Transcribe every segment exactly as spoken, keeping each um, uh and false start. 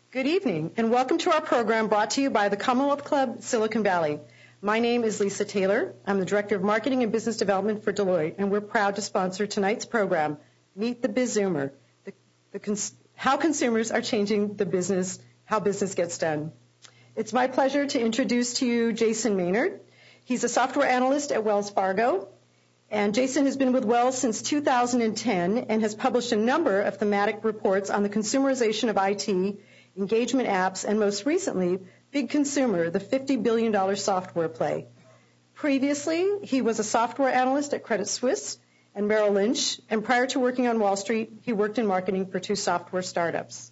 Good evening, and welcome to our program brought to you by the Commonwealth Club Silicon Valley. My name is Lisa Taylor. I'm the Director of Marketing and Business Development for Deloitte, and we're proud to sponsor tonight's program, Meet the BizZoomer, the, the cons- how consumers are changing the business, how business gets done. It's my pleasure to introduce to you Jason Maynard. He's a software analyst at Wells Fargo, and Jason has been with Wells since two thousand ten and has published a number of thematic reports on the consumerization of I T, engagement apps, and most recently, Big Consumer, the fifty billion dollars software play. Previously, he was a software analyst at Credit Suisse and Merrill Lynch, and prior to working on Wall Street, he worked in marketing for two software startups.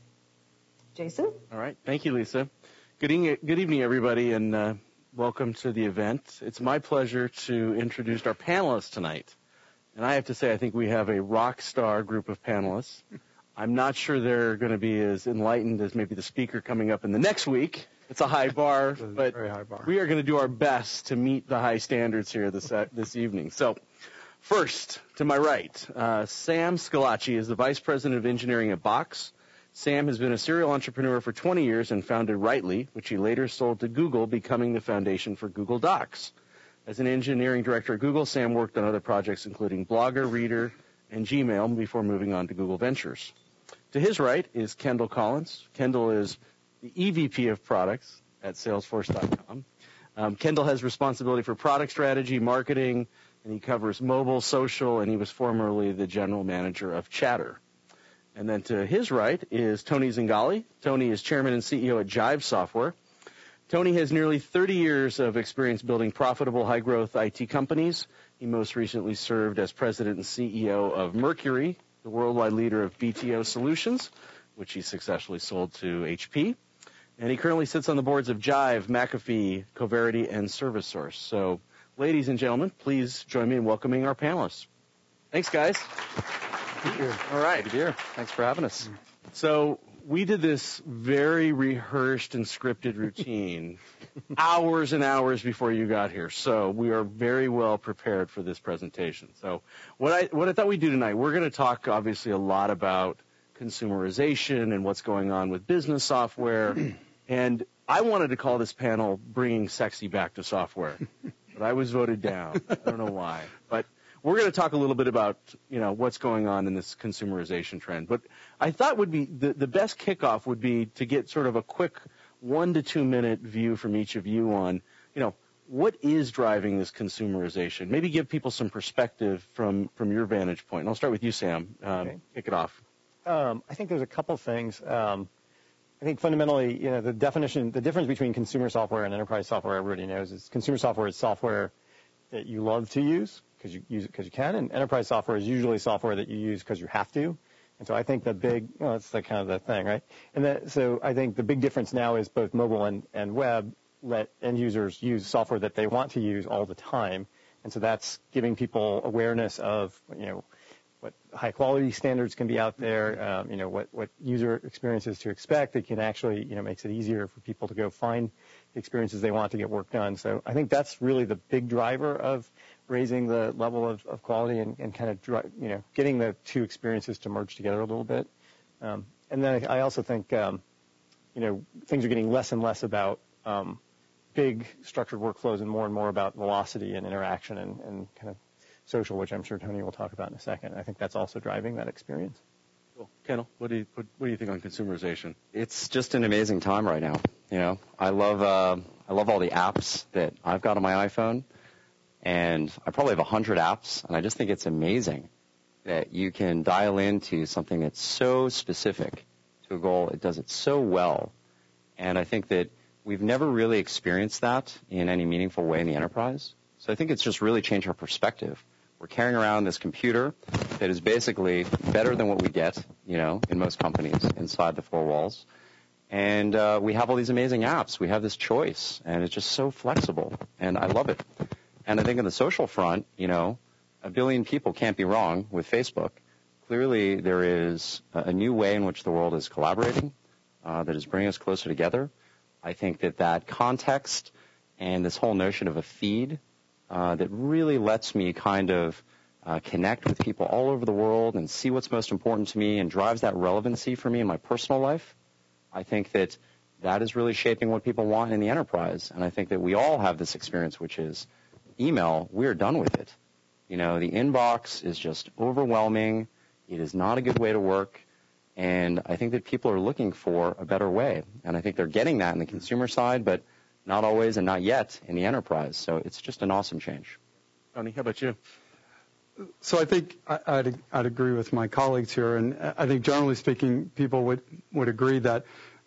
Jason? All right. Thank you, Lisa. Good, e- good evening, everybody, and uh, welcome to the event. It's my pleasure to introduce our panelists tonight. And I have to say, I think we have a rock star group of panelists. I'm not sure they're going to be as enlightened as maybe the speaker coming up in the next week. It's a high bar, but very high bar. We are going to do our best to meet the high standards here this uh, this evening. So, first, to my right, uh, Sam Scalacci is the Vice President of Engineering at Box. Sam has been a serial entrepreneur for twenty years and founded Writely, which he later sold to Google, becoming the foundation for Google Docs. As an engineering director at Google, Sam worked on other projects including Blogger, Reader, and Gmail before moving on to Google Ventures. To his right is Kendall Collins. Kendall is the E V P of products at Salesforce dot com. Um, Kendall has responsibility for product strategy, marketing, and he covers mobile, social, and he was formerly the general manager of Chatter. And then to his right is Tony Zingali. Tony is chairman and C E O at Jive Software. Tony has nearly thirty years of experience building profitable, high-growth I T companies. He most recently served as president and C E O of Mercury, the worldwide leader of B T O solutions, which he successfully sold to H P. And he currently sits on the boards of Jive, McAfee, Coverity, and ServiceSource. So, ladies and gentlemen, please join me in welcoming our panelists. Thanks, guys. Thank you. All right. Good to be here. Thanks for having us. So we did this very rehearsed and scripted routine hours and hours before you got here. So we are very well prepared for this presentation. So what I what I thought we'd do tonight, we're going to talk obviously a lot about consumerization and what's going on with business software. And I wanted to call this panel Bringing Sexy Back to Software, but I was voted down. I don't know why. But we're going to talk a little bit about, you know, what's going on in this consumerization trend. But I thought would be the, the best kickoff would be to get sort of a quick one to two minute view from each of you on, you know, what is driving this consumerization? Maybe give people some perspective from, from your vantage point. And I'll start with you, Sam. Um, Okay. Kick it off. Um, I think there's a couple things. Um, I think fundamentally, you know, the definition, the difference between consumer software and enterprise software, everybody knows, is consumer software is software that you love to use because you use it because you can, and enterprise software is usually software that you use because you have to. And so I think the big, well, that's the kind of the thing, right? And that, so I think the big difference now is both mobile and, and web let end users use software that they want to use all the time. And so that's giving people awareness of, you know, what high quality standards can be out there, um, you know, what, what user experiences to expect. It can actually, you know, makes it easier for people to go find the experiences they want to get work done. So I think that's really the big driver of raising the level of, of quality and, and kind of, dri- you know, getting the two experiences to merge together a little bit. Um, and then I also think, um, you know, things are getting less and less about um, big structured workflows and more and more about velocity and interaction and, and kind of social, which I'm sure Tony will talk about in a second. I think that's also driving that experience. Cool. Kendall, what do you what, what do you think on consumerization? It's just an amazing time right now. You know, I love uh, I love all the apps that I've got on my iPhone, and I probably have a hundred apps, and I just think it's amazing that you can dial into something that's so specific to a goal. It does it so well, and I think that we've never really experienced that in any meaningful way in the enterprise. So I think it's just really changed our perspective. We're carrying around this computer that is basically better than what we get, you know, in most companies inside the four walls. And uh, we have all these amazing apps. We have this choice, and it's just so flexible, and I love it. And I think on the social front, you know, a billion people can't be wrong with Facebook. Clearly, there is a new way in which the world is collaborating uh, that is bringing us closer together. I think that that context and this whole notion of a feed uh, that really lets me kind of uh, connect with people all over the world and see what's most important to me and drives that relevancy for me in my personal life, I think that that is really shaping what people want in the enterprise. And I think that we all have this experience, which is email, we're done with it. You know, the inbox is just overwhelming. It is not a good way to work. And I think that people are looking for a better way. And I think they're getting that in the consumer side, but not always and not yet in the enterprise. So it's just an awesome change. Tony, how about you? So I think I'd, I'd agree with my colleagues here. And I think generally speaking, people would, would agree that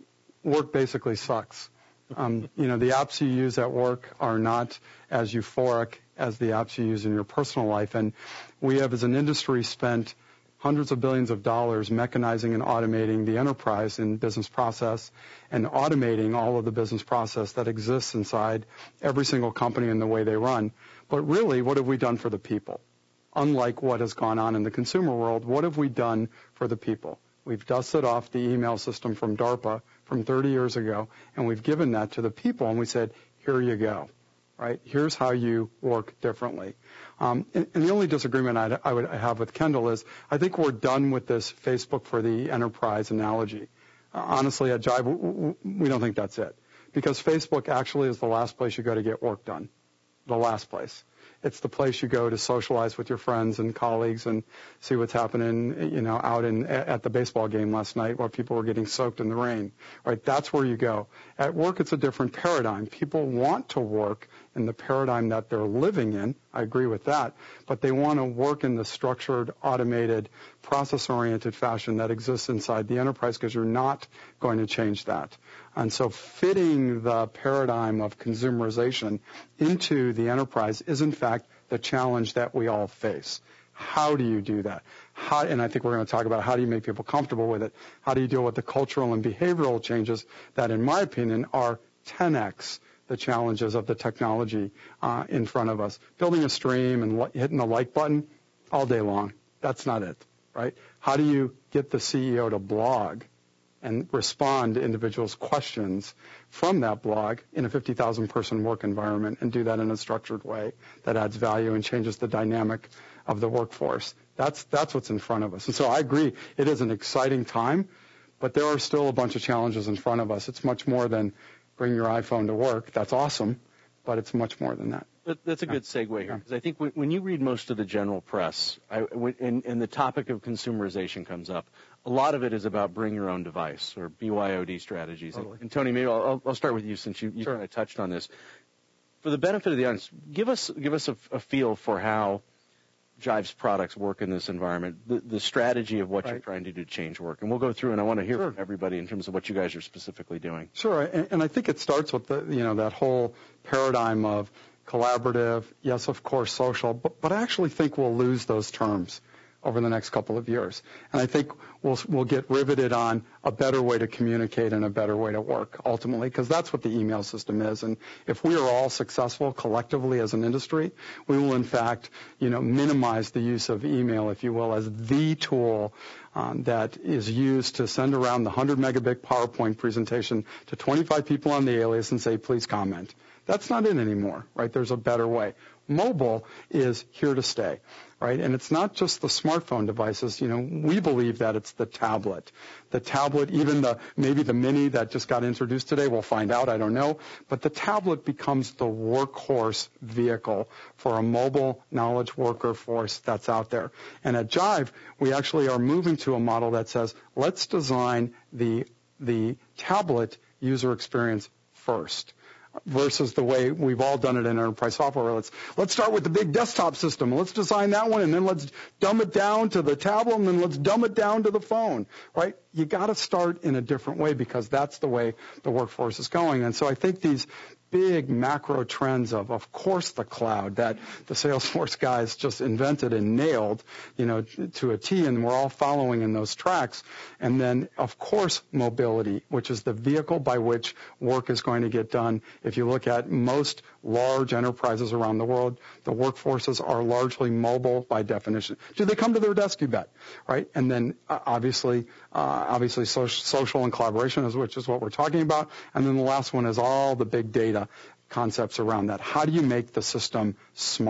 work basically sucks. Um, you know, the apps you use at work are not as euphoric as the apps you use in your personal life. And we have, as an industry, spent hundreds of billions of dollars mechanizing and automating the enterprise in business process and automating all of the business process that exists inside every single company and the way they run. But really, what have we done for the people? Unlike what has gone on in the consumer world, what have we done for the people? We've dusted off the email system from DARPA from thirty years ago, and we've given that to the people, and we said, here you go. Right? Here's how you work differently. Um, and, and the only disagreement I'd, I would have with Kendall is I think we're done with this Facebook for the enterprise analogy. Uh, honestly, at Jive, we, we don't think that's it. Because Facebook actually is the last place you go to get work done. The last place. It's the place you go to socialize with your friends and colleagues and see what's happening, you know, out in at the baseball game last night while people were getting soaked in the rain. Right? That's where you go. At work, it's a different paradigm. People want to work in the paradigm that they're living in. I agree with that. But they want to work in the structured, automated, process-oriented fashion that exists inside the enterprise because you're not going to change that. And so fitting the paradigm of consumerization into the enterprise is, in fact, the challenge that we all face. How do you do that? How, and I think we're going to talk about how do you make people comfortable with it? How do you deal with the cultural and behavioral changes that, in my opinion, are ten x the challenges of the technology uh, in front of us? Building a stream and li- hitting the like button all day long, that's not it, right? How do you get the C E O to blog and respond to individuals' questions from that blog in a fifty thousand person work environment and do that in a structured way that adds value and changes the dynamic of the workforce? That's, that's what's in front of us. And so I agree, it is an exciting time, but there are still a bunch of challenges in front of us. It's much more than bring your iPhone to work. That's awesome, but it's much more than that. That's a good segue here, because I think when you read most of the general press, I, when, and the topic of consumerization comes up, a lot of it is about bring your own device or B Y O D strategies. Totally. And, and Tony, maybe I'll, I'll start with you since you, you sure. kind of touched on this. For the benefit of the audience, give us give us a, a feel for how Jive's products work in this environment, the, the strategy of what right. you're trying to do to change work. And we'll go through, and I want to hear sure. from everybody in terms of what you guys are specifically doing. Sure, and, and I think it starts with the, you know, that whole paradigm of collaborative, yes, of course, social, but, but I actually think we'll lose those terms over the next couple of years. And I think we'll we'll get riveted on a better way to communicate and a better way to work, ultimately, because that's what the email system is. And if we are all successful collectively as an industry, we will, in fact, you know, minimize the use of email, if you will, as the tool um, that is used to send around the one hundred megabit PowerPoint presentation to twenty-five people on the alias and say, please comment. That's not it anymore, right? There's a better way. Mobile is here to stay, right? And it's not just the smartphone devices. You know, we believe that it's the tablet. The tablet, even the maybe the mini that just got introduced today, we'll find out, I don't know. But the tablet becomes the workhorse vehicle for a mobile knowledge worker force that's out there. And at Jive, we actually are moving to a model that says, let's design the the tablet user experience first, versus the way we've all done it in enterprise software. Let's let's start with the big desktop system. Let's design that one, and then let's dumb it down to the tablet, and then let's dumb it down to the phone, right? You got to start in a different way because that's the way the workforce is going. And so I think these big macro trends of, of course, the cloud that the Salesforce guys just invented and nailed, you know, to a T, and we're all following in those tracks. And then, of course, mobility, which is the vehicle by which work is going to get done. If you look at most large enterprises around the world, the workforces are largely mobile by definition. Do they come to their desk? You bet, right? And then, uh, obviously, uh, obviously, so- social and collaboration, is which is what we're talking about. And then the last one is all the big data concepts around that. How do you make the system smart?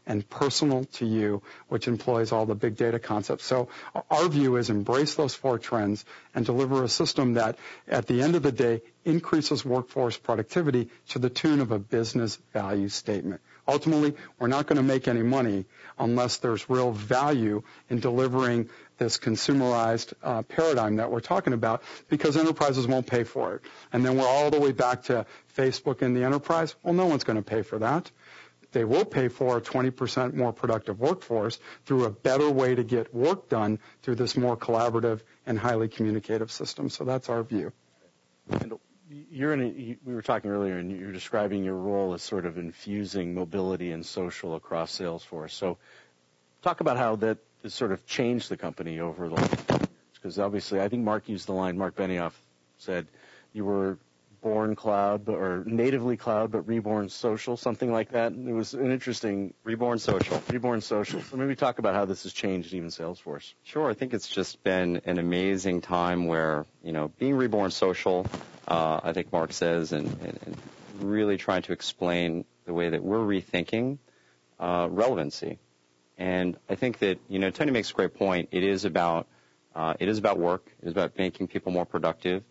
and personal to you, which employs all the big data concepts. So our view is embrace those four trends and deliver a system that, at the end of the day, increases workforce productivity to the tune of a business value statement. Ultimately, we're not going to make any money unless there's real value in delivering this consumerized uh, paradigm that we're talking about, because enterprises won't pay for it. And then we're all the way back to Facebook in the enterprise. Well, no one's going to pay for that. They will pay for a twenty percent more productive workforce through a better way to get work done through this more collaborative and highly communicative system. So that's our view. And you're in a, we were talking earlier, and you're describing your role as sort of infusing mobility and social across Salesforce. So talk about how that has sort of changed the company over the last years. Because obviously, I think Mark used the line, Mark Benioff said, you were born cloud, but, or natively cloud, but reborn social, something like that. It was an interesting... Reborn social. Reborn social. So maybe talk about how this has changed even Salesforce. Sure. I think it's just been an amazing time where, you know, being reborn social, uh, I think Mark says, and, and, and really trying to explain the way that we're rethinking uh, relevancy. And I think that, you know, Tony makes a great point. It is about, uh, it is about work. It is about making people more productive.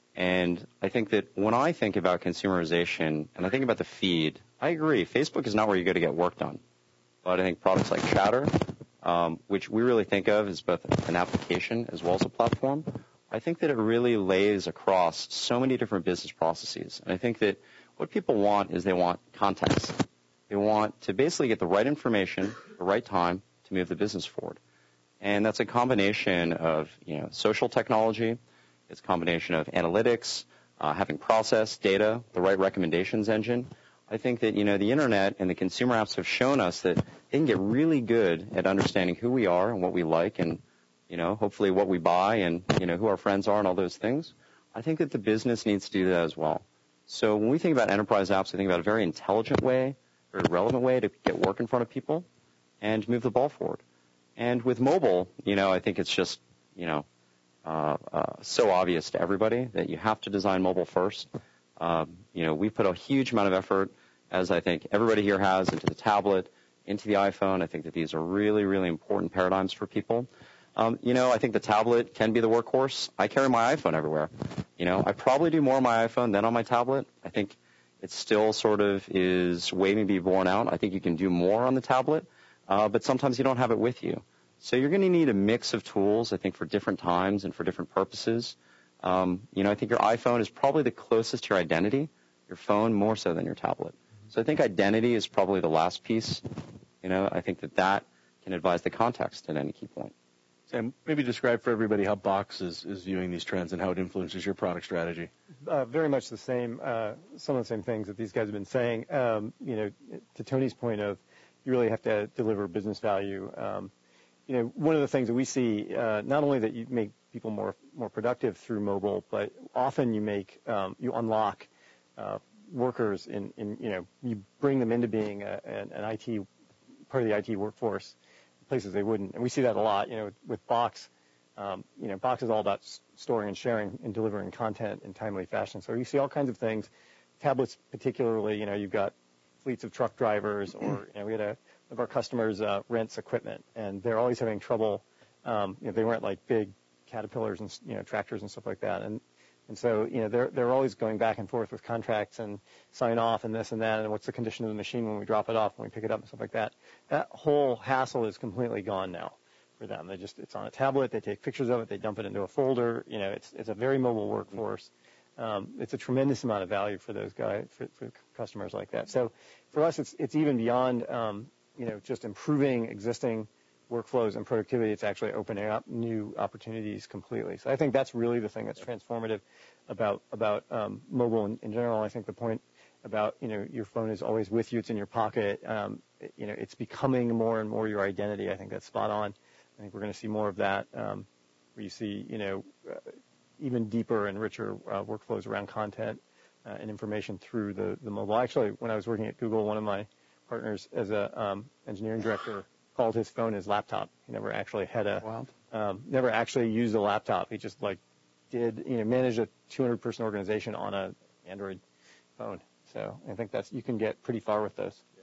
And I think that when I think about consumerization and I think about the feed, I agree. Facebook is not where you go to get work done. But I think products like Chatter, um, which we really think of as both an application as well as a platform, I think that it really lays across so many different business processes. And I think that what people want is they want context. They want to basically get the right information at the right time to move the business forward. And that's a combination of, you know, social technology. It's a combination of analytics, uh, having process, data, the right recommendations engine. I think that, you know, the Internet and the consumer apps have shown us that they can get really good at understanding who we are and what we like and, you know, hopefully what we buy and, you know, who our friends are and all those things. I think that the business needs to do that as well. So when we think about enterprise apps, I think about a very intelligent way, very relevant way to get work in front of people and move the ball forward. And with mobile, you know, I think it's just, you know, Uh, uh, so obvious to everybody that you have to design mobile first. Um, you know, we put a huge amount of effort, as I think everybody here has, into the tablet, into the iPhone. I think that these are really, really important paradigms for people. Um, you know, I think the tablet can be the workhorse. I carry my iPhone everywhere. You know, I probably do more on my iPhone than on my tablet. I think it still sort of is waiting to be borne out. I think you can do more on the tablet, uh, but sometimes you don't have it with you. So you're going to need a mix of tools, I think, for different times and for different purposes. Um, you know, I think your iPhone is probably the closest to your identity, your phone more so than your tablet. So I think identity is probably the last piece. You know, I think that that can advise the context at any key point. Sam, maybe describe for everybody how Box is, is viewing these trends and how it influences your product strategy. Uh, very much the same, uh, some of the same things that these guys have been saying. Um, you know, to Tony's point of you really have to deliver business value. Um, You know, one of the things that we see, uh, not only that you make people more more productive through mobile, but often you make um, you unlock uh, workers in, in you know you bring them into being a, an, an I T part of the I T workforce, places they wouldn't, and we see that a lot. You know, with, with Box, um, you know, Box is all about storing and sharing and delivering content in timely fashion. So you see all kinds of things. Tablets, particularly, you know, you've got fleets of truck drivers, or you know, we had a of our customers uh, rents equipment, and they're always having trouble. Um, you know, they weren't like big Caterpillars and you know tractors and stuff like that, and and so you know they're they're always going back and forth with contracts and sign off and this and that, and what's the condition of the machine when we drop it off, when we pick it up and stuff like that. That whole hassle is completely gone now for them. They just it's on a tablet, they take pictures of it, they dump it into a folder. You know, it's it's a very mobile workforce. Um, it's a tremendous amount of value for those guys, for, for customers like that. So for us, it's it's even beyond. Um, you know, just improving existing workflows and productivity. It's actually opening up new opportunities completely. So I think that's really the thing that's transformative about about um, mobile in, in general. I think the point about, you know, your phone is always with you. It's in your pocket. Um, it, you know, it's becoming more and more your identity. I think that's spot on. I think we're going to see more of that, um, where you see, you know, uh, even deeper and richer uh, workflows around content uh, and information through the, the mobile. Actually, when I was working at Google, one of my partners as a um, engineering director called his phone his laptop. He never actually had a, Wow. um, never actually used a laptop. He just like did, you know, managed a two hundred person organization on a Android phone. So I think that's, you can get pretty far with those. Yeah.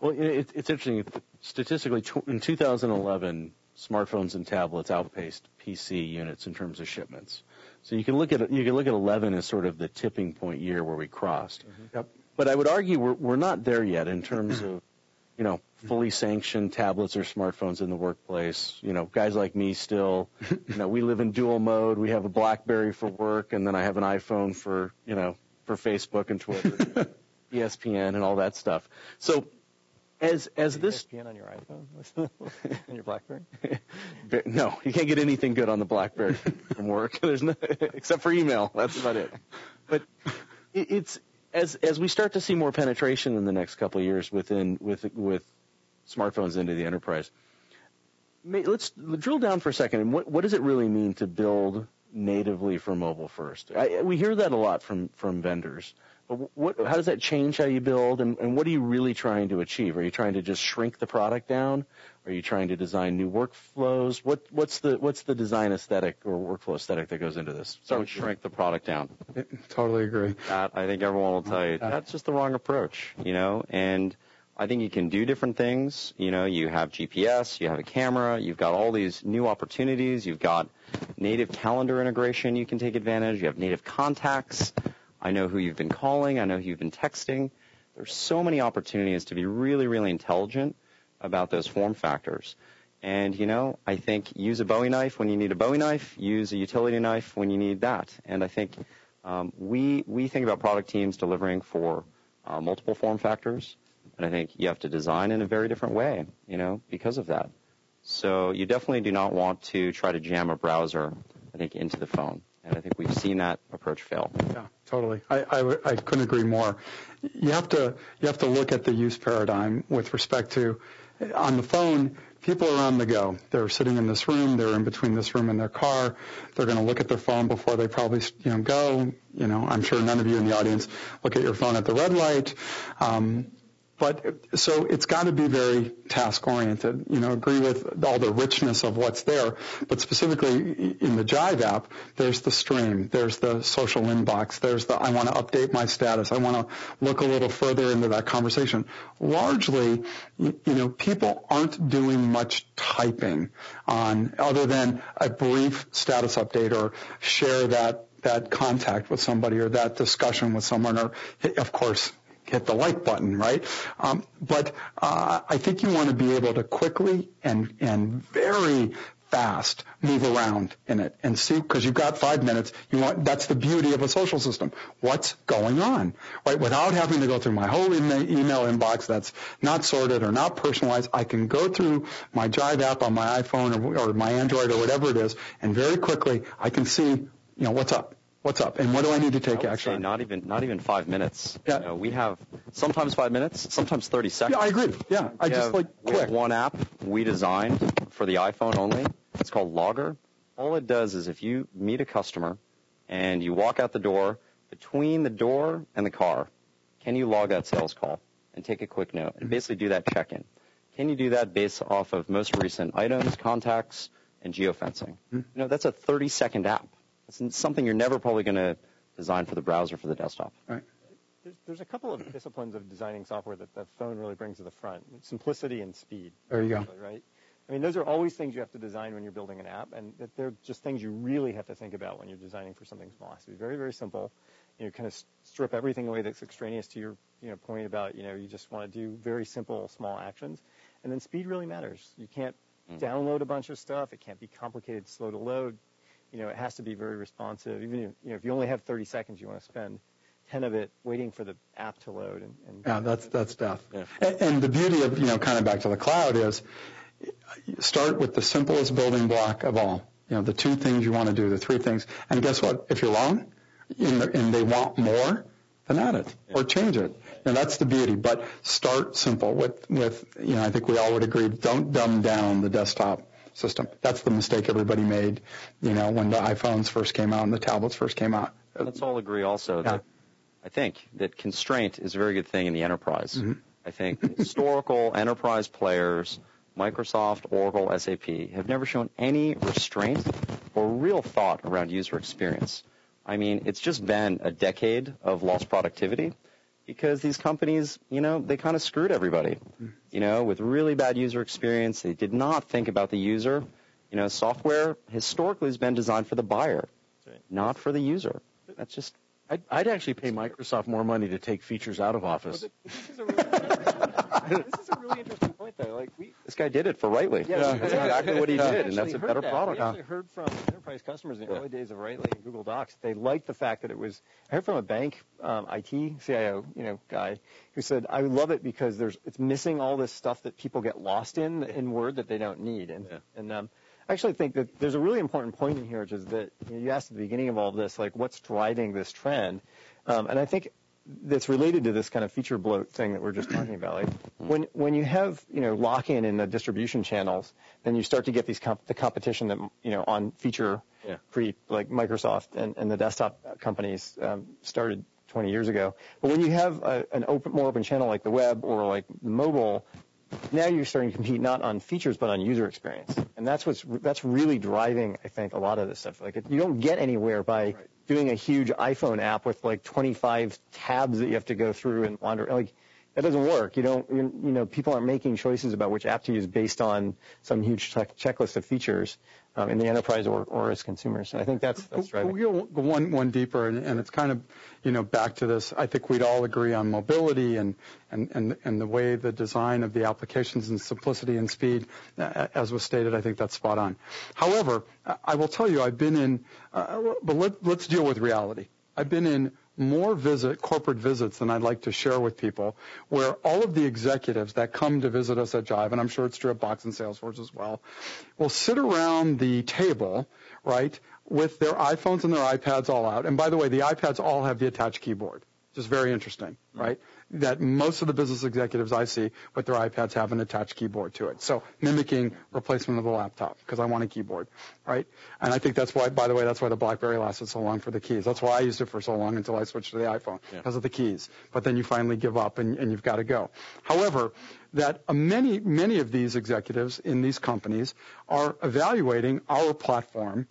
Well, it, it's interesting. Statistically, in two thousand eleven, smartphones and tablets outpaced P C units in terms of shipments. So you can look at you can look at eleven as sort of the tipping point year where we crossed. Mm-hmm. Yep. But I would argue we're we're not there yet in terms of, you know, fully sanctioned tablets or smartphones in the workplace. You know, guys like me still, you know, we live in dual mode. We have a BlackBerry for work, and then I have an iPhone for, you know, for Facebook and Twitter, E S P N, and all that stuff. So as as this E S P N on your iPhone and your BlackBerry? No, you can't get anything good on the BlackBerry from work. There's no, except for email. That's about it. But it, it's as as we start to see more penetration in the next couple of years within with with smartphones into the enterprise. May, let's drill down for a second. And what what does it really mean to build natively for mobile first? I, we hear that a lot from from vendors. But what, how does that change how you build, and, and what are you really trying to achieve? Are you trying to just shrink the product down? Are you trying to design new workflows? What, what's the what's the design aesthetic or workflow aesthetic that goes into this? Don't shrink the product down. Totally agree. That, I think everyone will tell you that's just the wrong approach, you know. And I think you can do different things. You know, you have G P S, you have a camera, you've got all these new opportunities. You've got native calendar integration you can take advantage. You have native contacts. I know who you've been calling. I know who you've been texting. There's so many opportunities to be really, really intelligent about those form factors. And, you know, I think use a Bowie knife when you need a Bowie knife. Use a utility knife when you need that. And I think um, we we think about product teams delivering for uh, multiple form factors. And I think you have to design in a very different way, you know, because of that. So you definitely do not want to try to jam a browser, I think, into the phone. And I think we've seen that approach fail. Yeah, totally. I, I, I couldn't agree more. You have to you have to look at the use paradigm with respect to on the phone. People are on the go. They're sitting in this room. They're in between this room and their car. They're going to look at their phone before they probably you know go. You know, I'm sure none of you in the audience look at your phone at the red light. Um, But so it's got to be very task-oriented. You know, agree with all the richness of what's there. But specifically in the Jive app, there's the stream, there's the social inbox, there's the I want to update my status, I want to look a little further into that conversation. Largely, you know, people aren't doing much typing on other than a brief status update or share that that contact with somebody or that discussion with someone or, of course, hit the like button, right? Um, but uh, I think you want to be able to quickly and and very fast move around in it and see, because you've got five minutes. You want that's the beauty of a social system. What's going on, right? Without having to go through my whole email, email inbox that's not sorted or not personalized, I can go through my Jive app on my iPhone or, or my Android or whatever it is, and very quickly I can see, you know, what's up. What's up, and what do I need to take I would action say on? Not even, not even five minutes. Yeah. You know, we have sometimes five minutes, sometimes thirty seconds. Yeah, I agree. Yeah, I We just have, like we quick. have one app we designed for the iPhone only. It's called Logger. All it does is if you meet a customer and you walk out the door, between the door and the car, can you log that sales call and take a quick note and basically do that check-in? Can you do that based off of most recent items, contacts, and geofencing? Mm-hmm. You know, that's a thirty-second app. It's something you're never probably going to design for the browser for the desktop. Right. There's, there's a couple of disciplines of designing software that the phone really brings to the front. Simplicity and speed. There you go. Right? I mean, those are always things you have to design when you're building an app, and that they're just things you really have to think about when you're designing for something small. It has to be very, very simple. You know, kind of strip everything away that's extraneous to your, you know, point about, you know, you just want to do very simple, small actions. And then speed really matters. You can't mm. download a bunch of stuff. It can't be complicated, slow to load. You know, it has to be very responsive. Even if, you know, if you only have thirty seconds, you want to spend ten of it waiting for the app to load. And, and yeah, that's that's death. Yeah. And, and the beauty of, you know, kind of back to the cloud is start with the simplest building block of all. You know, the two things you want to do, the three things. And guess what? If you're wrong and, the, and they want more, then add it or change it. And that's the beauty. But start simple with, with, you know, I think we all would agree, don't dumb down the desktop system. That's the mistake everybody made, you know, when the iPhones first came out and the tablets first came out. Let's all agree also yeah. that I think that constraint is a very good thing in the enterprise. Mm-hmm. I think historical enterprise players, Microsoft, Oracle, S A P, have never shown any restraint or real thought around user experience. I mean, it's just been a decade of lost productivity. because these companies, you know, they kind of screwed everybody, you know, with really bad user experience. They did not think about the user. You know, software historically has been designed for the buyer, right, not for the user. That's just. I'd, I'd actually pay Microsoft more money to take features out of Office. Well, this is a really, this is a really interesting point, though. Like we, this guy did it for Writely. Yeah, that's yeah. exactly what he yeah. did, and that's a better that. product. We actually heard from enterprise customers in the yeah. early days of Writely and Google Docs. They liked the fact that it was. I heard from a bank um, I T C I O, you know, guy who said, "I love it because there's it's missing all this stuff that people get lost in in Word that they don't need." And yeah. and um, I actually think that there's a really important point in here, which is that you know, you asked at the beginning of all of this, like, what's driving this trend? Um, and I think that's related to this kind of feature bloat thing that we're just talking about. Like when when you have you know lock-in in the distribution channels, then you start to get these comp- the competition that you know on feature yeah. creep, like Microsoft and, and the desktop companies um, started twenty years ago. But when you have a, an open, more open channel like the web or like mobile, now you're starting to compete not on features but on user experience, and that's what's that's really driving, I think, a lot of this stuff. Like it, you don't get anywhere by right. doing a huge iPhone app with like twenty-five tabs that you have to go through and wander. Like that doesn't work. You don't, you, you know, people aren't making choices about which app to use based on some huge check, checklist of features um, in the enterprise or, or as consumers. And I think that's that's driving. We'll go one one deeper, and, and it's kind of, you know, back to this. I think we'd all agree on mobility and and and, and the way the design of the applications and simplicity and speed, uh, as was stated. I think that's spot on. However, I will tell you, I've been in, uh, but let, let's deal with reality. I've been in more visit corporate visits than I'd like to share with people, where all of the executives that come to visit us at Jive, and I'm sure it's true at Box and Salesforce as well, will sit around the table, right, with their iPhones and their iPads all out. And by the way, the iPads all have the attached keyboard, which is very interesting, right? That most of the business executives I see with their iPads have an attached keyboard to it. So mimicking replacement of the laptop, because I want a keyboard, right? And I think that's why, by the way, that's why the BlackBerry lasted so long for the keys. That's why I used it for so long until I switched to the iPhone, yeah. because of the keys. But then you finally give up and, and you've got to go. However, that uh, many, many of these executives in these companies are evaluating our platform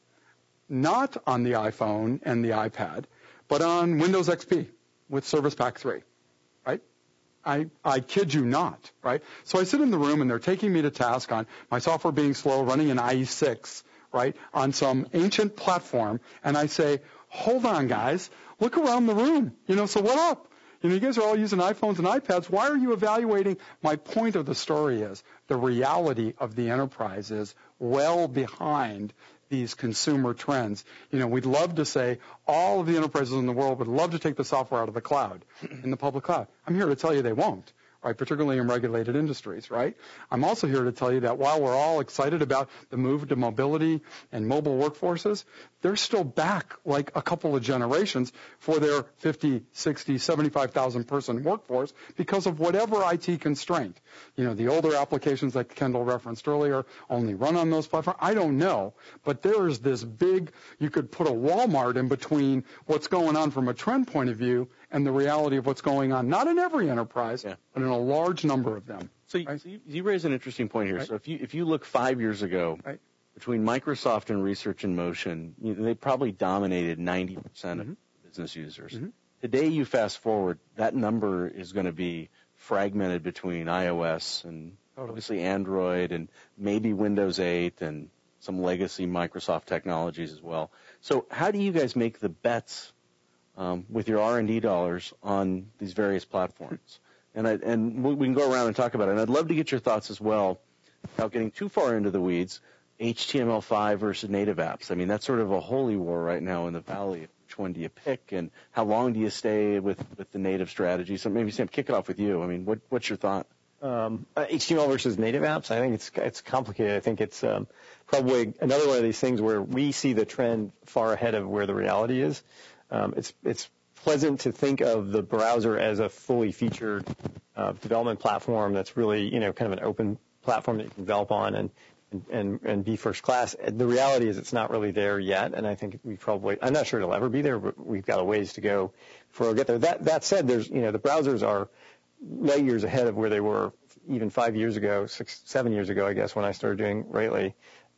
not on the iPhone and the iPad, but on Windows X P with Service Pack three. Right? I, I kid you not, right? So I sit in the room and they're taking me to task on my software being slow, running an I E six, right, on some ancient platform, and I say, hold on, guys, look around the room. You know, so what up? You know, you guys are all using iPhones and iPads. Why are you evaluating? My point of the story is the reality of the enterprise is well behind these consumer trends. You know, we'd love to say all of the enterprises in the world would love to take the software out of the cloud, in the public cloud. I'm here to tell you they won't, right, particularly in regulated industries, right? I'm also here to tell you that while we're all excited about the move to mobility and mobile workforces, they're still back like a couple of generations for their fifty, sixty, seventy-five thousand person workforce because of whatever I T constraint. You know, the older applications that Kendall referenced earlier only run on those platforms. I don't know, but there is this big, you could put a Walmart in between what's going on from a trend point of view and the reality of what's going on, not in every enterprise, yeah. but in a large number of them. So, right? you, you raise an interesting point here. Right. So if you if you look five years ago, right. between Microsoft and Research in Motion, you know, they probably dominated ninety percent mm-hmm. of business users. Mm-hmm. Today, you fast forward, that number is going to be fragmented between iOS and totally. obviously Android and maybe Windows eight and some legacy Microsoft technologies as well. So how do you guys make the bets um, with your R and D dollars on these various platforms? And I, and we can go around and talk about it. And I'd love to get your thoughts as well, without getting too far into the weeds, H T M L five versus native apps. I mean, that's sort of a holy war right now in the Valley. Which one do you pick, and how long do you stay with, with the native strategy? So maybe, Sam, kick it off with you. I mean, what, what's your thought? Um, uh, H T M L versus native apps, I think it's it's complicated. I think it's um, probably another one of these things where we see the trend far ahead of where the reality is. Um, it's it's pleasant to think of the browser as a fully featured uh, development platform that's really, you know, kind of an open platform that you can develop on and, and, and be first class. The reality is it's not really there yet, and I think we probably, I'm not sure it'll ever be there, but we've got a ways to go before we'll get there. That, that said, there's, you know, the browsers are light years ahead of where they were even five years ago, six, seven years ago, I guess, when I started doing Writely.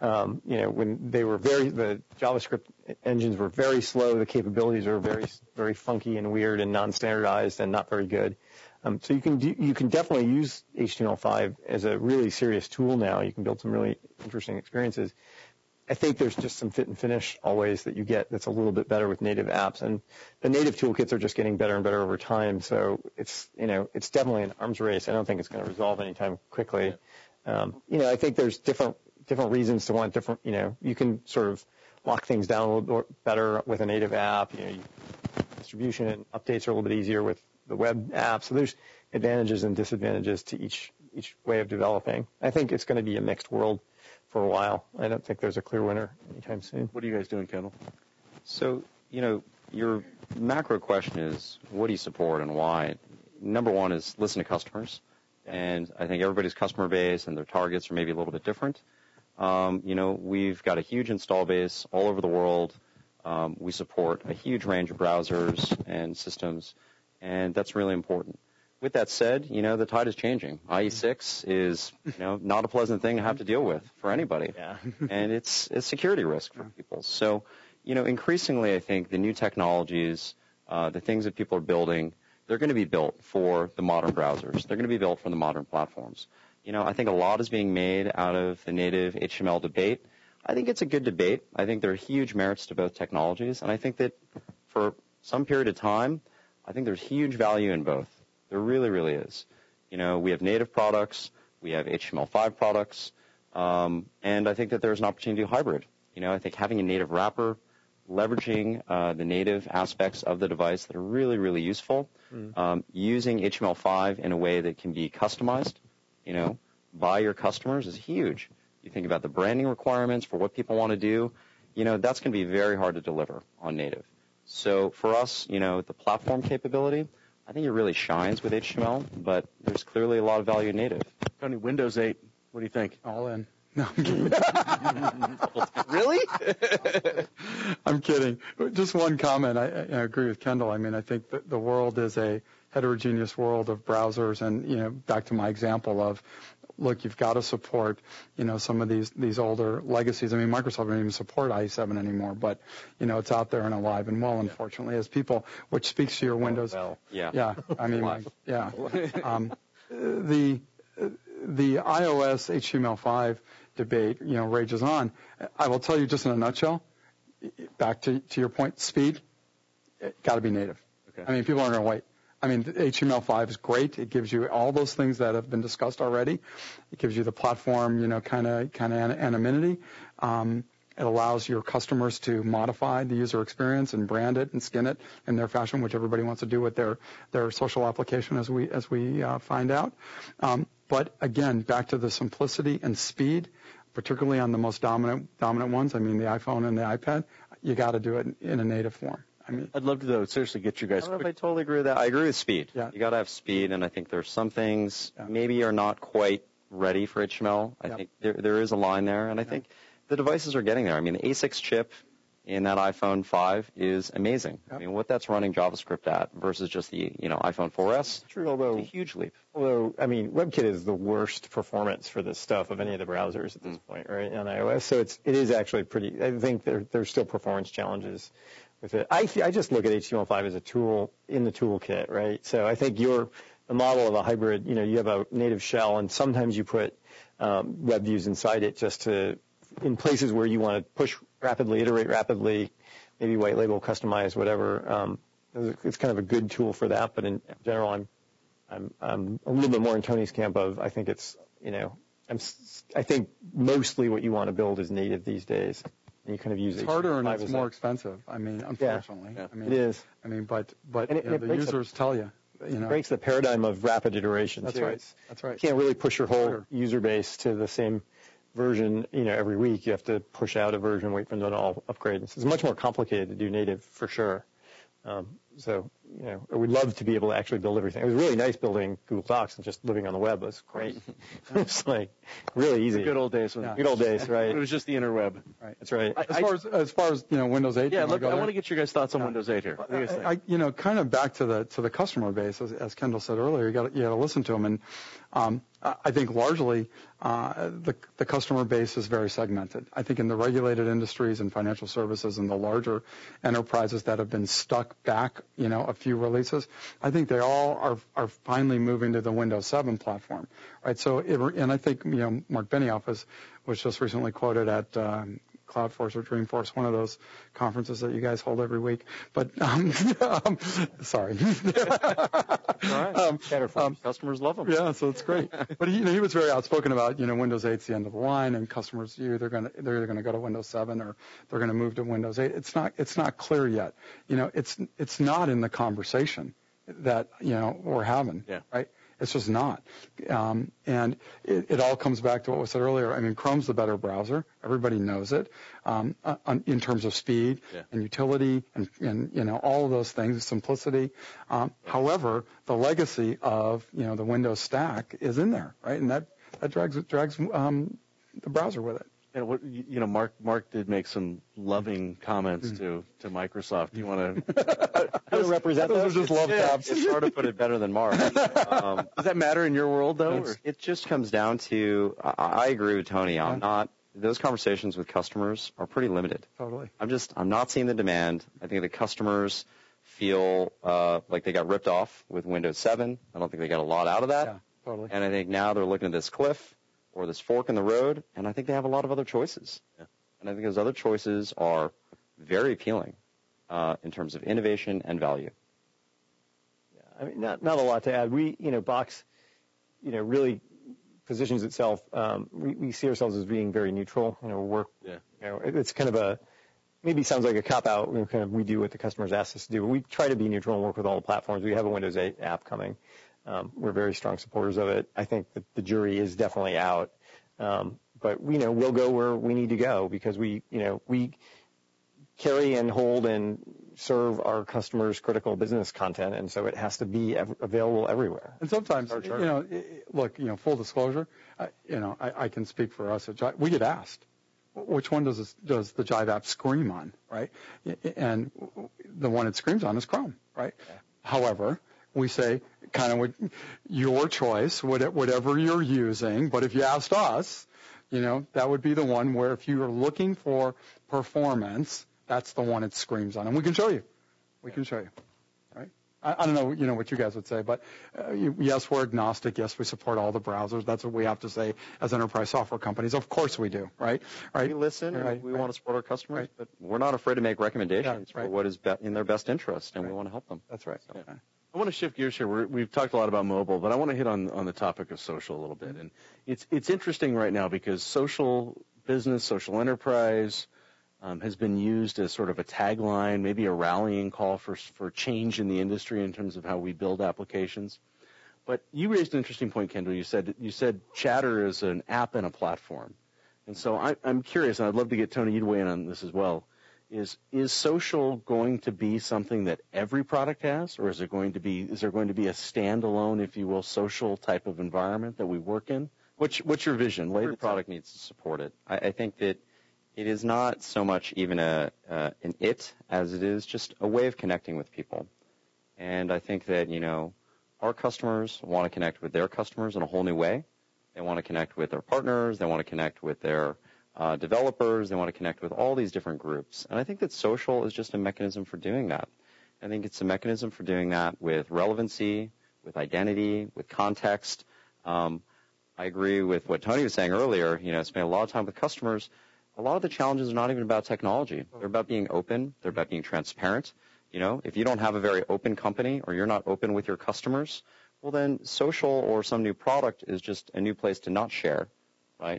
Um, you know, when they were very, the JavaScript engines were very slow, the capabilities were very, very funky and weird and non-standardized and not very good. Um, so you can do, you can definitely use H T M L five as a really serious tool now. You can build some really interesting experiences. I think there's just some fit and finish always that you get that's a little bit better with native apps, and the native toolkits are just getting better and better over time. So it's, you know, it's definitely an arms race. I don't think it's going to resolve anytime quickly. Um, you know, I think there's different different reasons to want different. You know, you can sort of lock things down a little bit better with a native app. You know, you, distribution and updates are a little bit easier with the web app. So there's advantages and disadvantages to each each way of developing. I think it's going to be a mixed world for a while. I don't think there's a clear winner anytime soon. What are you guys doing, Kendall? So, you know, your macro question is, what do you support and why? Number one is listen to customers. And I think everybody's customer base and their targets are maybe a little bit different. Um, you know, we've got a huge install base all over the world. Um, we support a huge range of browsers and systems, and that's really important. With that said, you know, the tide is changing. I E six is, you know, not a pleasant thing to have to deal with for anybody. Yeah. And it's a security risk for people. So, you know, increasingly I think the new technologies, uh, the things that people are building, they're going to be built for the modern browsers. They're going to be built for the modern platforms. You know, I think a lot is being made out of the native H T M L debate. I think it's a good debate. I think there are huge merits to both technologies. And I think that for some period of time, I think there's huge value in both. There really, really is. You know, we have native products, we have H T M L five products, um, and I think that there's an opportunity to do hybrid. You know, I think having a native wrapper, leveraging uh, the native aspects of the device that are really, really useful, mm. um, using H T M L five in a way that can be customized, you know, by your customers is huge. You think about the branding requirements for what people want to do, you know, that's going to be very hard to deliver on native. So for us, you know, the platform capability, I think it really shines with H T M L, but there's clearly a lot of value in native. Tony, Windows eight, what do you think? All in. No, I'm kidding. Really? I'm kidding. Just one comment. I, I agree with Kendall. I mean, I think that the world is a heterogeneous world of browsers, and, you know, back to my example of, look, you've got to support, you know, some of these these older legacies. I mean, Microsoft doesn't even support I E seven anymore, but, you know, it's out there and alive and well, unfortunately, as people, which speaks to your Windows. Well, yeah. Yeah. I mean, like, yeah. Um, the the iOS H T M L five debate, you know, rages on. I will tell you just in a nutshell, back to, to your point, speed, got to be native. Okay. I mean, people aren't going to wait. I mean, H T M L five is great. It gives you all those things that have been discussed already. It gives you the platform, you know, kind of kind of anonymity. Um, it allows your customers to modify the user experience and brand it and skin it in their fashion, which everybody wants to do with their their social application, as we as we uh, find out. Um, but again, back to the simplicity and speed, particularly on the most dominant dominant ones. I mean, the iPhone and the iPad. You got to do it in, in a native form. I mean, I'd love to, though, seriously get you guys. I don't know if I totally agree with that. I agree with speed. Yeah. You got to have speed, and I think there's some things yeah. maybe are not quite ready for H T M L. I yep. think there there is a line there, and I yeah. think the devices are getting there. I mean, the A six chip in that iPhone five is amazing. Yep. I mean, what that's running JavaScript at versus just the, you know, iPhone four S. True, although it's a huge leap. Although, I mean, WebKit is the worst performance for this stuff of any of the browsers at this mm. point, right, on iOS. So it's it is actually pretty. I think there there's still performance challenges with it. I I just look at H T M L five as a tool in the toolkit, right? So I think you're the model of a hybrid. You know, you have a native shell, and sometimes you put um, web views inside it just to in places where you want to push rapidly, iterate rapidly, maybe white label, customize, whatever. Um, it's kind of a good tool for that. But in general, I'm I'm I'm a little bit more in Tony's camp of I think it's you know I'm I think mostly what you want to build is native these days. And you kind of use it's harder and it's more expensive. I mean, unfortunately, yeah, I mean, it is. I mean, but but and it, you know, and it the users the, tell you, you know, it breaks the paradigm of rapid iteration. That's too. right. It's, that's right. You can't really push your whole Harder. user base to the same version, you know, every week. You have to push out a version, wait for them to all upgrade. It's much more complicated to do native for sure. Um, So, you know, I would love to be able to actually build everything. It was really nice building Google Docs and just living on the web was great. It's like really easy. The good old days. When yeah. Good old days, right? It was just the interweb. Right. That's right. As far as, as far as, you know, Windows eight. Yeah, look, go I there? want to get your guys' thoughts on yeah. Windows eight here. What do you guys think? I, you know, kind of back to the, to the customer base, as, as Kendall said earlier, you got you got to listen to them. And, um, I think largely, uh, the, the customer base is very segmented. I think in the regulated industries and financial services and the larger enterprises that have been stuck back, you know, a few releases, I think they all are, are finally moving to the Windows seven platform, right? So, it, and I think, you know, Mark Benioff was, was just recently quoted at, um, Cloudforce or Dreamforce, one of those conferences that you guys hold every week. But um, um, sorry, um, um, customers love them. Yeah, so it's great. But he, you know, he was very outspoken about, you know, Windows eight's the end of the line, and customers either going to they're either going to go to Windows seven or they're going to move to Windows eight. It's not it's not clear yet. You know, it's it's not in the conversation that you know we're having. Yeah. Right. It's just not. Um, and it, it all comes back to what was said earlier. I mean, Chrome's the better browser. Everybody knows it um, uh, in terms of speed yeah. and utility and, and, you know, all of those things, simplicity. Um, yeah. However, the legacy of, you know, the Windows stack is in there, right? And that, that drags, drags um, the browser with it. And what, you know, Mark Mark did make some loving comments mm. to, to Microsoft. Do you want to represent those? Those are just love yeah, taps. It's hard to put it better than Mark. Um, Does that matter in your world, though? Or? It just comes down to, I, I agree with Tony. I'm yeah. not, those conversations with customers are pretty limited. Totally. I'm just, I'm not seeing the demand. I think the customers feel uh, like they got ripped off with Windows seven. I don't think they got a lot out of that. Yeah, totally. And I think now they're looking at this cliff or this fork in the road, and I think they have a lot of other choices. Yeah. And I think those other choices are very appealing uh, in terms of innovation and value. Yeah, I mean, not not a lot to add. We, you know, Box, you know, really positions itself. Um, we, we see ourselves as being very neutral. You know, work. Yeah. You know, it, it's kind of a maybe sounds like a cop out. We kind of we do what the customers ask us to do. But we try to be neutral and work with all the platforms. We have a Windows eight app coming. Um, we're very strong supporters of it. I think that the jury is definitely out. Um, but, you know, we'll go where we need to go because we, you know, we carry and hold and serve our customers' critical business content, and so it has to be ev- available everywhere. And sometimes, you know, look, you know, full disclosure, I, you know, I, I can speak for us at Jive. We get asked, which one does this, does the Jive app scream on, right? And the one it screams on is Chrome, right? Yeah. However, we say kind of your choice, whatever you're using. But if you asked us, you know, that would be the one where if you are looking for performance, that's the one it screams on. And we can show you. We can show you. Right? I, I don't know, you know, what you guys would say, but uh, you, yes, we're agnostic. Yes, we support all the browsers. That's what we have to say as enterprise software companies. Of course we do, right? Right. We listen. Right. We right. want to support our customers, right. but we're not afraid to make recommendations yeah, right. for what is be- in their best interest, and right. we want to help them. That's right. So. Yeah. I want to shift gears here. We're, we've talked a lot about mobile, but I want to hit on, on the topic of social a little bit. And it's it's interesting right now because social business, social enterprise um, has been used as sort of a tagline, maybe a rallying call for for change in the industry in terms of how we build applications. But you raised an interesting point, Kendall. You said you said Chatter is an app and a platform. And so I, I'm curious, and I'd love to get Tony, you to weigh in on this as well. Is is social going to be something that every product has, or is it going to be is there going to be a standalone, if you will, social type of environment that we work in? What's what's your vision? Every Every product needs to support it. I, I think that it is not so much even a uh, an it as it is just a way of connecting with people. And I think that you know our customers want to connect with their customers in a whole new way. They want to connect with their partners. They want to connect with their Uh, developers, they want to connect with all these different groups. And I think that social is just a mechanism for doing that. I think it's a mechanism for doing that with relevancy, with identity, with context. Um, I agree with what Tony was saying earlier. You know, spending a lot of time with customers. A lot of the challenges are not even about technology. They're about being open. They're about being transparent. You know, if you don't have a very open company or you're not open with your customers, well then social or some new product is just a new place to not share, right?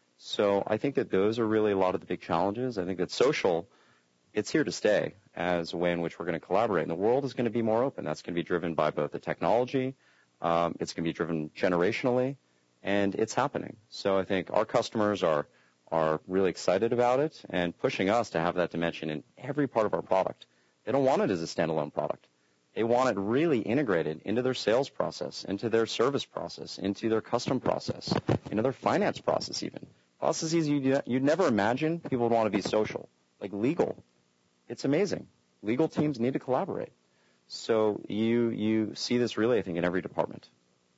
So I think that those are really a lot of the big challenges. I think that social, it's here to stay as a way in which we're going to collaborate. And the world is going to be more open. That's going to be driven by both the technology, um, it's going to be driven generationally, and it's happening. So I think our customers are are really excited about it and pushing us to have that dimension in every part of our product. They don't want it as a standalone product. They want it really integrated into their sales process, into their service process, into their custom process, into their finance process even. Processes you'd, you'd never imagine people would want to be social, like legal. It's amazing. Legal teams need to collaborate. So you you see this really, I think, in every department.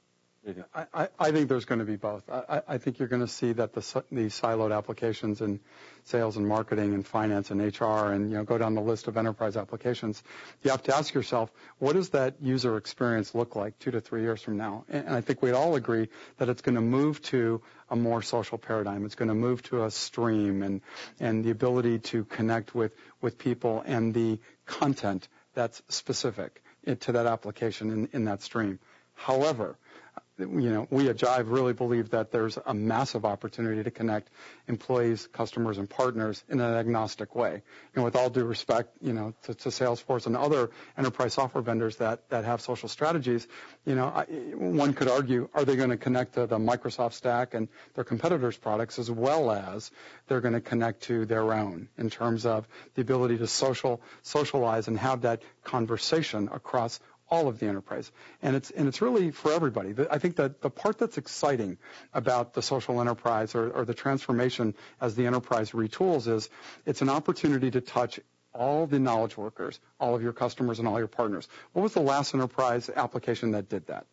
I, I, I think there's going to be both. I, I think you're going to see that the, the siloed applications in sales and marketing and finance and H R and, you know, go down the list of enterprise applications. You have to ask yourself, what does that user experience look like two to three years from now? And, and I think we'd all agree that it's going to move to a more social paradigm. It's going to move to a stream and, and the ability to connect with, with people and the content that's specific to that application in, in that stream. However, you know, we at Jive really believe that there's a massive opportunity to connect employees, customers, and partners in an agnostic way. And with all due respect, you know, to, to Salesforce and other enterprise software vendors that, that have social strategies, you know, I, one could argue, are they going to connect to the Microsoft stack and their competitors' products as well as they're going to connect to their own in terms of the ability to social socialize and have that conversation across all of the enterprise. And it's and it's really for everybody. I think that the part that's exciting about the social enterprise or, or the transformation as the enterprise retools is it's an opportunity to touch all the knowledge workers, all of your customers and all your partners. What was the last enterprise application that did that?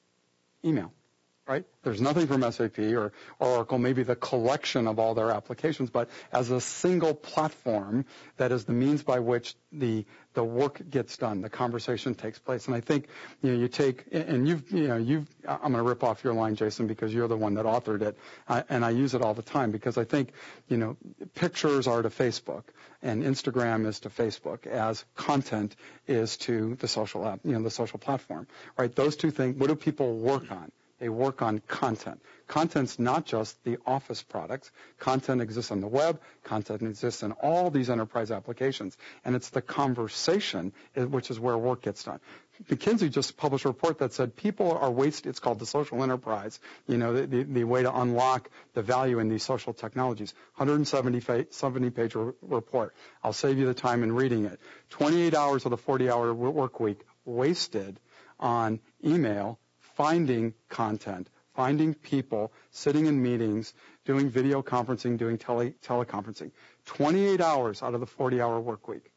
Email. Right? There's nothing from S A P or, or Oracle, maybe the collection of all their applications, but as a single platform that is the means by which the the work gets done, the conversation takes place. And I think, you know, you take, and you've, you know, you've, I'm going to rip off your line, Jason, because you're the one that authored it, uh, and I use it all the time because I think, you know, pictures are to Facebook and Instagram is to Facebook as content is to the social app, you know, the social platform, right? Those two things, what do people work on? They work on content. Content's not just the Office products. Content exists on the web. Content exists in all these enterprise applications. And it's the conversation, which is where work gets done. McKinsey just published a report that said people are wasting, it's called the social enterprise, you know, the, the, the way to unlock the value in these social technologies. one hundred seventy page report. I'll save you the time in reading it. twenty-eight hours of the forty hour work week wasted on email, finding content, finding people, sitting in meetings, doing video conferencing, doing tele, teleconferencing. twenty-eight hours out of the forty hour work week,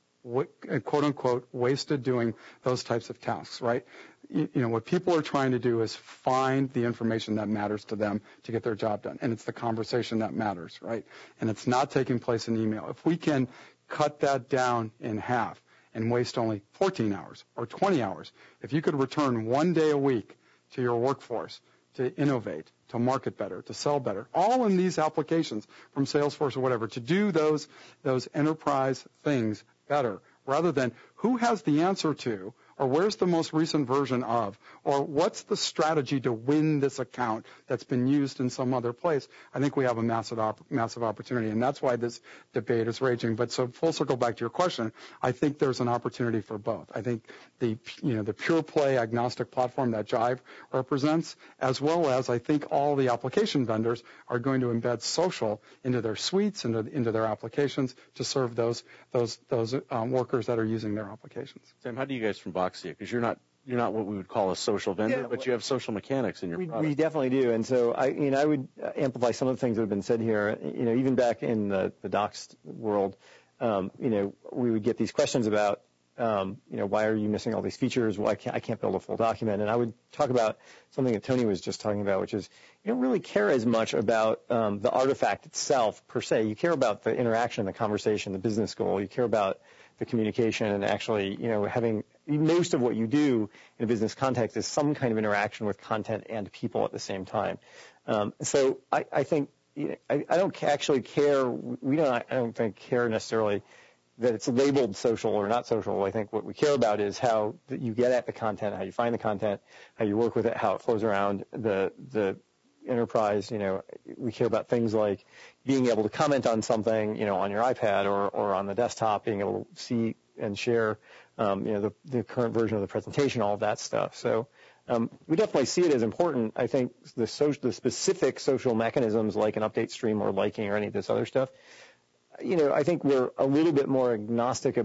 quote unquote, wasted doing those types of tasks, right? You, you know, what people are trying to do is find the information that matters to them to get their job done. And it's the conversation that matters, right? And it's not taking place in email. If we can cut that down in half, and waste only fourteen hours or twenty hours. If you could return one day a week to your workforce to innovate, to market better, to sell better, all in these applications from Salesforce or whatever, to do those, those enterprise things better, rather than who has the answer to, or where's the most recent version of, or what's the strategy to win this account that's been used in some other place, I think we have a massive op- massive opportunity, and that's why this debate is raging. But so full circle back to your question, I think there's an opportunity for both. I think the you know the pure play agnostic platform that Jive represents, as well as I think all the application vendors are going to embed social into their suites, into, into their applications to serve those those those um, workers that are using their applications. Sam, how do you guys from Boxia? Because you're not you're not what we would call a social vendor, yeah, but you have social mechanics in your we, product. We definitely do, and so I, you know, I would amplify some of the things that have been said here. You know, even back in the, the Docs world, um, you know, we would get these questions about, um, you know, why are you missing all these features? Why can't I can't build a full document? And I would talk about something that Tony was just talking about, which is you don't really care as much about um, the artifact itself per se. You care about the interaction, the conversation, the business goal. You care about the communication and actually, you know, having most of what you do in a business context is some kind of interaction with content and people at the same time. Um, so I, I think you know, I, I don't actually care. We don't. I don't think care necessarily that it's labeled social or not social. I think what we care about is how you get at the content, how you find the content, how you work with it, how it flows around the the enterprise. You know, we care about things like being able to comment on something, you know, on your iPad or, or on the desktop, being able to see and share, um, you know, the, the current version of the presentation, all of that stuff. So um, we definitely see it as important. I think the, social, the specific social mechanisms like an update stream or liking or any of this other stuff, you know, I think we're a little bit more agnostic about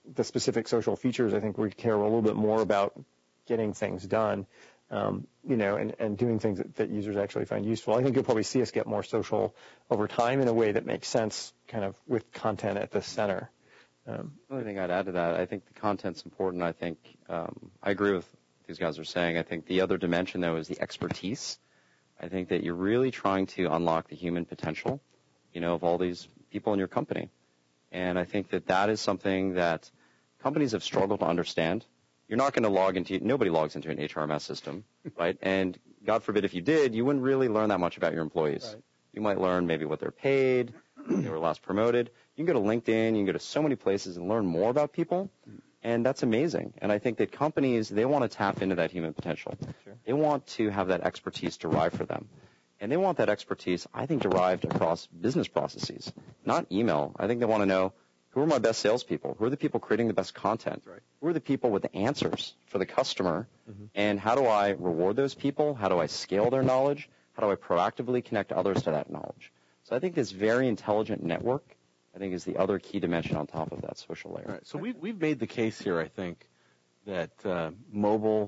the specific social features. I think we care a little bit more about getting things done, um, you know, and, and doing things that, that users actually find useful. I think you'll probably see us get more social over time in a way that makes sense, kind of with content at the center. Um, the only thing I'd add to that, I think the content's important. I think um, I agree with what these guys are saying. I think the other dimension, though, is the expertise. I think that you're really trying to unlock the human potential, you know, of all these people in your company. And I think that that is something that companies have struggled to understand. You're not going to log into, nobody logs into an H R M S system, right? And God forbid if you did, you wouldn't really learn that much about your employees. Right. You might learn maybe what they're paid, they were last promoted. You can go to LinkedIn, you can go to so many places and learn more about people, and that's amazing. And I think that companies, they want to tap into that human potential. Sure. They want to have that expertise derived for them. And they want that expertise, I think, derived across business processes, not email. I think they want to know, who are my best salespeople? Who are the people creating the best content? Right. Who are the people with the answers for the customer? Mm-hmm. And how do I reward those people? How do I scale their knowledge? How do I proactively connect others to that knowledge? So I think this very intelligent network, I think, is the other key dimension on top of that social layer. All right, so we've, we've made the case here, I think, that uh, mobile,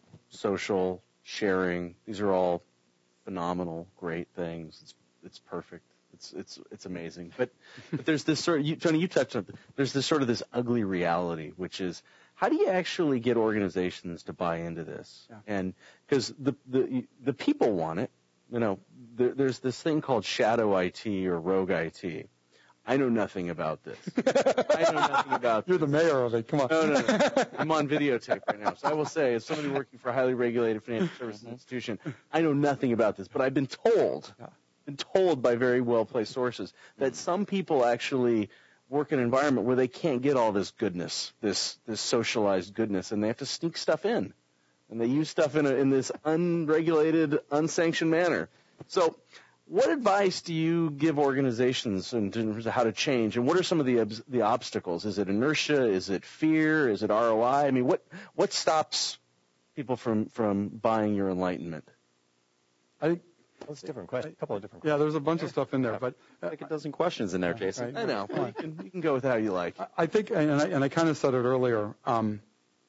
social, sharing, these are all phenomenal, great things. It's, it's perfect. It's it's it's amazing. But but there's this sort of, you, Tony, you touched on it. There's this sort of this ugly reality, which is, how do you actually get organizations to buy into this? Yeah. And because the, the the people want it. You know, there, there's this thing called shadow I T or rogue I T. I know nothing about this. I know nothing about You're this. the mayor of it. Come on. No, no, no. I'm on videotape right now. So I will say, as somebody working for a highly regulated financial services institution, I know nothing about this. But I've been told, been told by very well-placed sources, that some people actually work in an environment where they can't get all this goodness, this this socialized goodness, and they have to sneak stuff in. And they use stuff in, a, in this unregulated, unsanctioned manner. So what advice do you give organizations in terms of how to change? And what are some of the the obstacles? Is it inertia? Is it fear? Is it R O I? I mean, what what stops people from, from buying your enlightenment? I think, That's a different question. A couple of different yeah, questions. there's a bunch of stuff in there, but uh, Like a dozen questions in there, Jason. right. I know. Well, you can you can go with how you like. I I think, and I, and I kind of said it earlier. Um,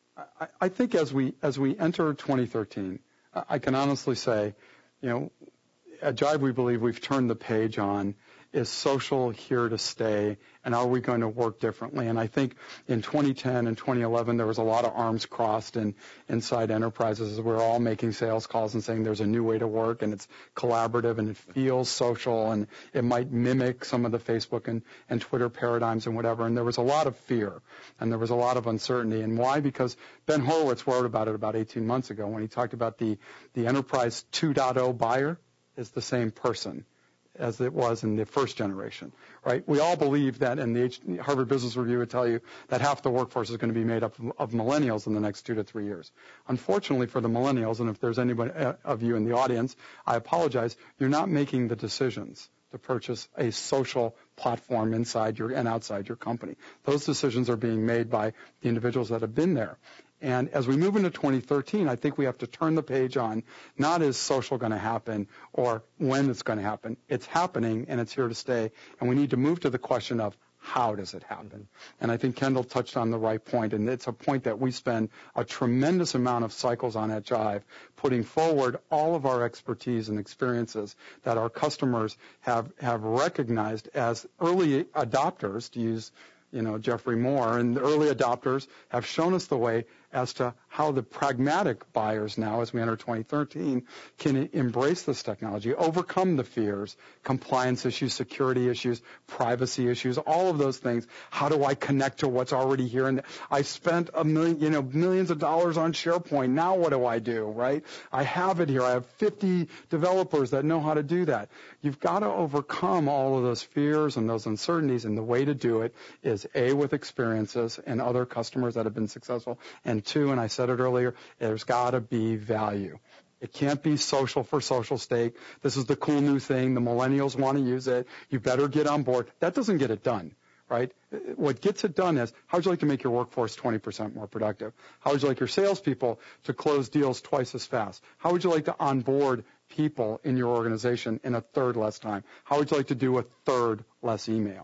I, I think as we as we enter twenty thirteen, I, I can honestly say, you know, at Jive we believe we've turned the page on. Is social here to stay, and are we going to work differently? And I think in twenty ten and twenty eleven, there was a lot of arms crossed in, inside enterprises. We're all making sales calls and saying there's a new way to work, and it's collaborative, and it feels social, and it might mimic some of the Facebook and, and Twitter paradigms and whatever. And there was a lot of fear, and there was a lot of uncertainty. And why? Because Ben Horowitz wrote about it about eighteen months ago when he talked about the, the enterprise two point oh buyer is the same person as it was in the first generation, right? We all believe that, and the H- Harvard Business Review would tell you that half the workforce is going to be made up of, of millennials in the next two to three years. Unfortunately for the millennials, and if there's anybody uh, of you in the audience, I apologize, you're not making the decisions to purchase a social platform inside your and outside your company. Those decisions are being made by the individuals that have been there. And as we move into twenty thirteen, I think we have to turn the page on, not is social going to happen or when it's going to happen. It's happening, and it's here to stay. And we need to move to the question of how does it happen? And I think Kendall touched on the right point, and it's a point that we spend a tremendous amount of cycles on at Jive, putting forward all of our expertise and experiences that our customers have, have recognized as early adopters, to use you know, Jeffrey Moore, and the early adopters have shown us the way as to how the pragmatic buyers now, as we enter twenty thirteen, can embrace this technology, overcome the fears, compliance issues, security issues, privacy issues, all of those things. How do I connect to what's already here? And I spent a million, you know, millions of dollars on SharePoint. Now what do I do, right? I have it here. I have fifty developers that know how to do that. You've got to overcome all of those fears and those uncertainties, and the way to do it is A, with experiences and other customers that have been successful, and two, and I said it earlier, there's got to be value. It can't be social for social sake. This is the cool new thing. The millennials want to use it. You better get on board. That doesn't get it done, right? What gets it done is, how would you like to make your workforce twenty percent more productive? How would you like your salespeople to close deals twice as fast? How would you like to onboard people in your organization in a third less time? How would you like to do a third less email?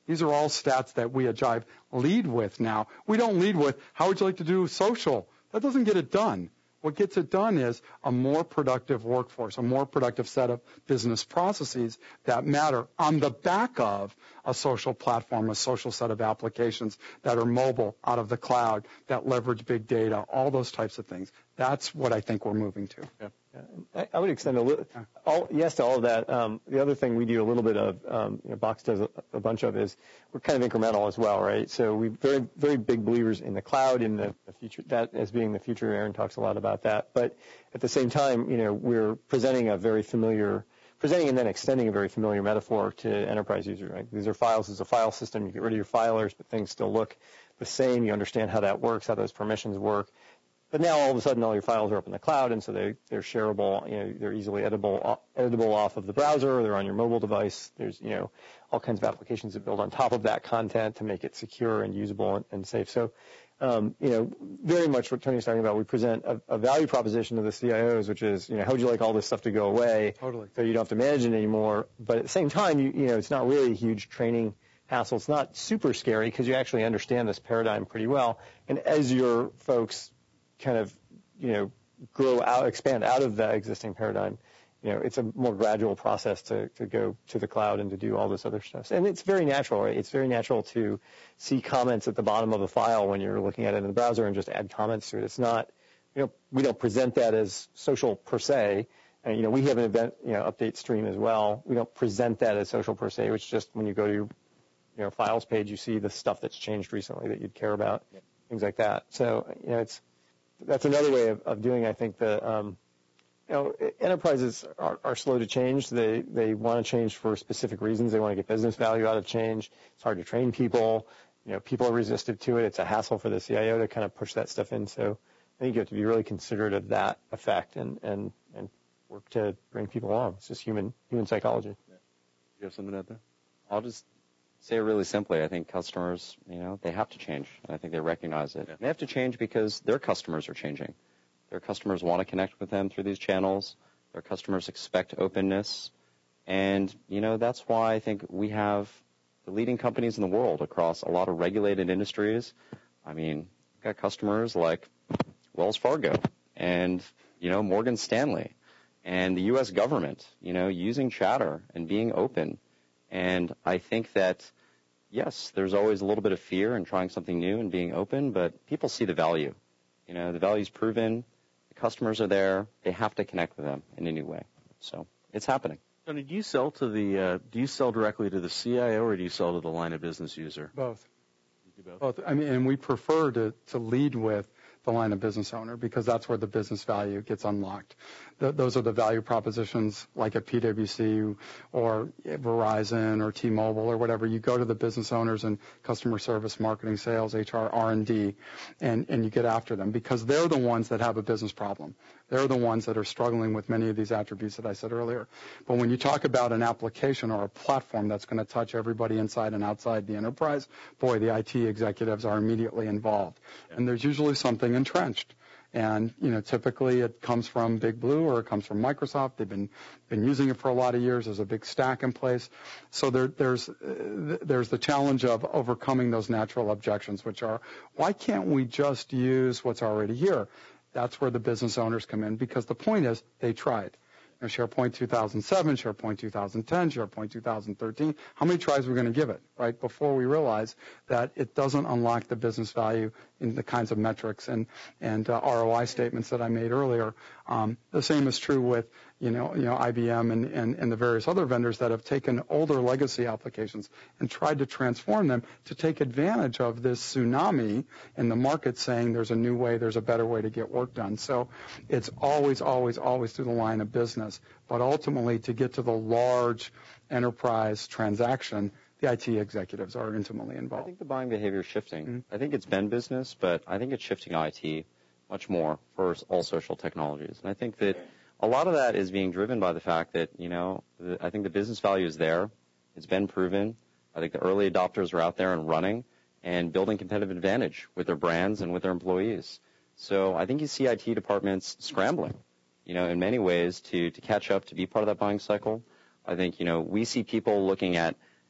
These are all stats that we at Jive lead with now. We don't lead with, how would you like to do social? That doesn't get it done. What gets it done is a more productive workforce, a more productive set of business processes that matter on the back of a social platform, a social set of applications that are mobile, out of the cloud, that leverage big data, all those types of things. That's what I think we're moving to. Yeah. I, I would extend a little, all, yes to all of that. Um, the other thing we do a little bit of, um, you know, Box does a, a bunch of is we're kind of incremental as well, right? So we're very, very big believers in the cloud, in the, the future, that as being the future. Aaron talks a lot about that. But at the same time, you know, we're presenting a very familiar, presenting and then extending a very familiar metaphor to enterprise users, right? These are files. It's a file system. You get rid of your filers, but things still look the same. You understand how that works, how those permissions work. But now all of a sudden all your files are up in the cloud, and so they, they're shareable. You know, they're easily editable, editable off of the browser. Or they're on your mobile device. There's, you know, all kinds of applications that build on top of that content to make it secure and usable and, and safe. So, um, you know, very much what Tony's talking about. We present a, a value proposition to the C I Os, which is, you know, how would you like all this stuff to go away? Totally. So you don't have to manage it anymore. But at the same time, you, you know, it's not really a huge training hassle. It's not super scary because you actually understand this paradigm pretty well. And as your folks kind of, you know, grow out, expand out of that existing paradigm, you know, it's a more gradual process to, to go to the cloud and to do all this other stuff. And it's very natural, right? It's very natural to see comments at the bottom of a file when you're looking at it in the browser and just add comments to it. It's not, you know, we don't present that as social per se. And, you know, we have an event, you know, update stream as well. We don't present that as social per se, which just when you go to your, you know, files page, you see the stuff that's changed recently that you'd care about, things like that. So, you know, it's, that's another way of, of doing, I think, the, um, you know, enterprises are, are slow to change. They, they want to change for specific reasons. They want to get business value out of change. It's hard to train people. You know, people are resistant to it. It's a hassle for the C I O to kind of push that stuff in. So I think you have to be really considerate of that effect and, and, and work to bring people along. It's just human, human psychology. Yeah. You have something out there? I'll just say it really simply. I think customers, you know, they have to change. And I think they recognize it. Yeah. They have to change because their customers are changing. Their customers want to connect with them through these channels. Their customers expect openness. And, you know, that's why I think we have the leading companies in the world across a lot of regulated industries. I mean, we've got customers like Wells Fargo and, you know, Morgan Stanley and the U S government, you know, using Chatter and being open. And I think that, yes, there's always a little bit of fear in trying something new and being open, but people see the value. You know, the value's proven. The customers are there. They have to connect with them in a new way. So it's happening. Tony, do you sell to the, uh, do you sell directly to the C I O or do you sell to the line of business user? Both. You do both? Both. I mean, and we prefer to, to lead with the line of business owner because that's where the business value gets unlocked. The, those are the value propositions like at P W C or Verizon or T-Mobile or whatever. You go to the business owners and customer service, marketing, sales, H R, R and D, and, and you get after them because they're the ones that have a business problem. They're the ones that are struggling with many of these attributes that I said earlier. But when you talk about an application or a platform that's going to touch everybody inside and outside the enterprise, boy, the I T executives are immediately involved. Yeah. And there's usually something entrenched. And, you know, typically it comes from Big Blue or it comes from Microsoft. They've been been using it for a lot of years. There's a big stack in place. So there, there's uh, there's the challenge of overcoming those natural objections, which are, why can't we just use what's already here? That's where the business owners come in because the point is they tried. You know, SharePoint two thousand seven, SharePoint two thousand ten, SharePoint two thousand thirteen. How many tries are we going to give it, right, before we realize that it doesn't unlock the business value in the kinds of metrics and, and uh, R O I statements that I made earlier. Um, the same is true with, you know, you know I B M and, and, and the various other vendors that have taken older legacy applications and tried to transform them to take advantage of this tsunami in the market saying there's a new way, there's a better way to get work done. So it's always, always, always through the line of business. But ultimately, to get to the large enterprise transaction, the I T executives are intimately involved. I think the buying behavior is shifting. Mm-hmm. I think it's been business, but I think it's shifting I T much more for all social technologies. And I think that a lot of that is being driven by the fact that, you know, the, I think the business value is there. It's been proven. I think the early adopters are out there and running and building competitive advantage with their brands and with their employees. So I think you see I T departments scrambling, you know, in many ways to, to catch up, to be part of that buying cycle. I think, you know, we see people looking at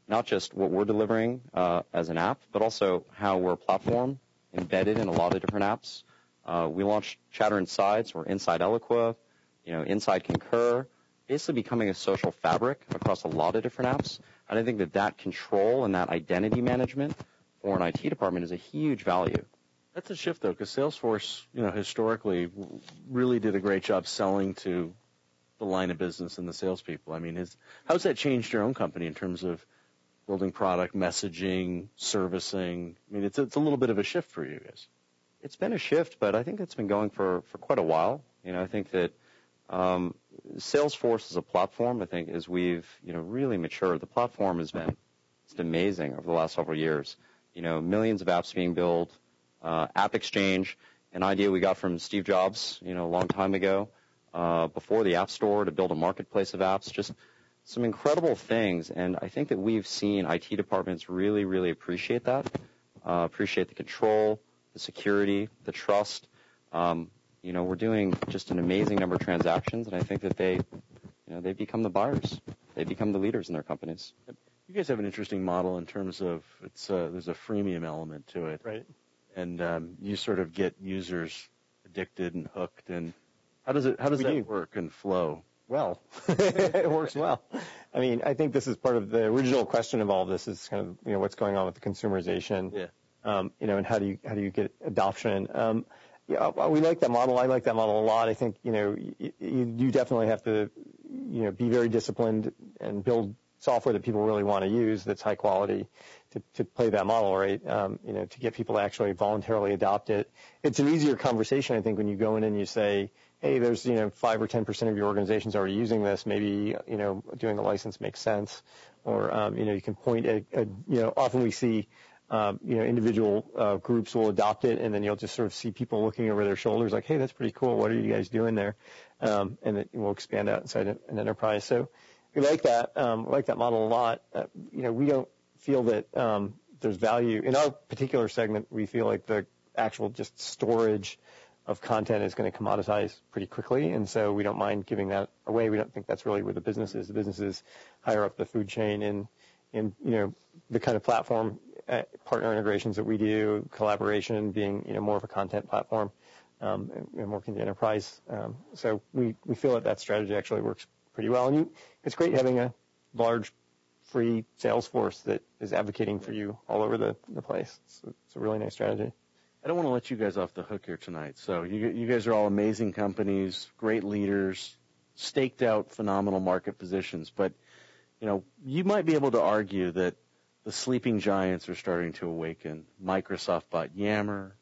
not just what we're delivering uh, as an app, but also how we're a platform embedded in a lot of different apps. Uh, we launched Chatter Inside, so we're inside Eloqua, you know, inside Concur, basically becoming a social fabric across a lot of different apps. And I think that that control and that identity management for an I T department is a huge value. That's a shift, though, because Salesforce, you know, historically really did a great job selling to the line of business and the salespeople. I mean, has, how's that changed your own company in terms of building product, messaging, servicing? I mean, it's, it's a little bit of a shift for you guys. It's been a shift, but I think it's been going for, for quite a while. You know, I think that um, Salesforce as a platform, I think, as we've, you know, really matured, the platform has been just amazing over the last several years. You know, millions of apps being built, uh, App Exchange, an idea we got from Steve Jobs, you know, a long time ago, uh, before the App Store to build a marketplace of apps, just some incredible things. And I think that we've seen I T departments really, really appreciate that, uh, appreciate the control, the security, the trust. Um, you know, we're doing just an amazing number of transactions, and I think that they, you know, they become the buyers. They become the leaders in their companies. You guys have an interesting model in terms of it's uh, there's a freemium element to it, Right. And um, you sort of get users addicted and hooked. And how does it how does We that do. work and flow? Well, it works well. I mean, I think this is part of the original question of all of this is kind of, you know, what's going on with the consumerization, Yeah. um, you know, and how do you, how do you get adoption? Um, yeah, we like that model. I like that model a lot. I think, you know, you, you definitely have to, you know, be very disciplined and build software that people really want to use that's high quality to, to play that model, right? Um, you know, to get people to actually voluntarily adopt it. It's an easier conversation, I think, when you go in and you say, hey, there's, you know, five or ten percent of your organization's already using this. Maybe, you know, doing a license makes sense. Or, um, you know, you can point at, at, you know, often we see, um, you know, individual uh, groups will adopt it, and then you'll just sort of see people looking over their shoulders like, hey, that's pretty cool. What are you guys doing there? Um, and it will expand out inside an enterprise. So we like that. Um, we like that model a lot. Uh, you know, we don't feel that um, there's value. In our particular segment, we feel like the actual just storage of content is going to commoditize pretty quickly, and so we don't mind giving that away. We don't think that's really where the business is. The business is higher up the food chain in, in you know, the kind of platform uh, partner integrations that we do, collaboration being, you know, more of a content platform, um, and, and working the enterprise. Um, so we, we feel that that strategy actually works pretty well. And you, it's great having a large, free sales force that is advocating for you all over the, the place. It's, it's a really nice strategy. I don't want to let you guys off the hook here tonight. So you you guys are all amazing companies, great leaders, staked out phenomenal market positions. But, you know, you might be able to argue that the sleeping giants are starting to awaken. Microsoft bought Yammer.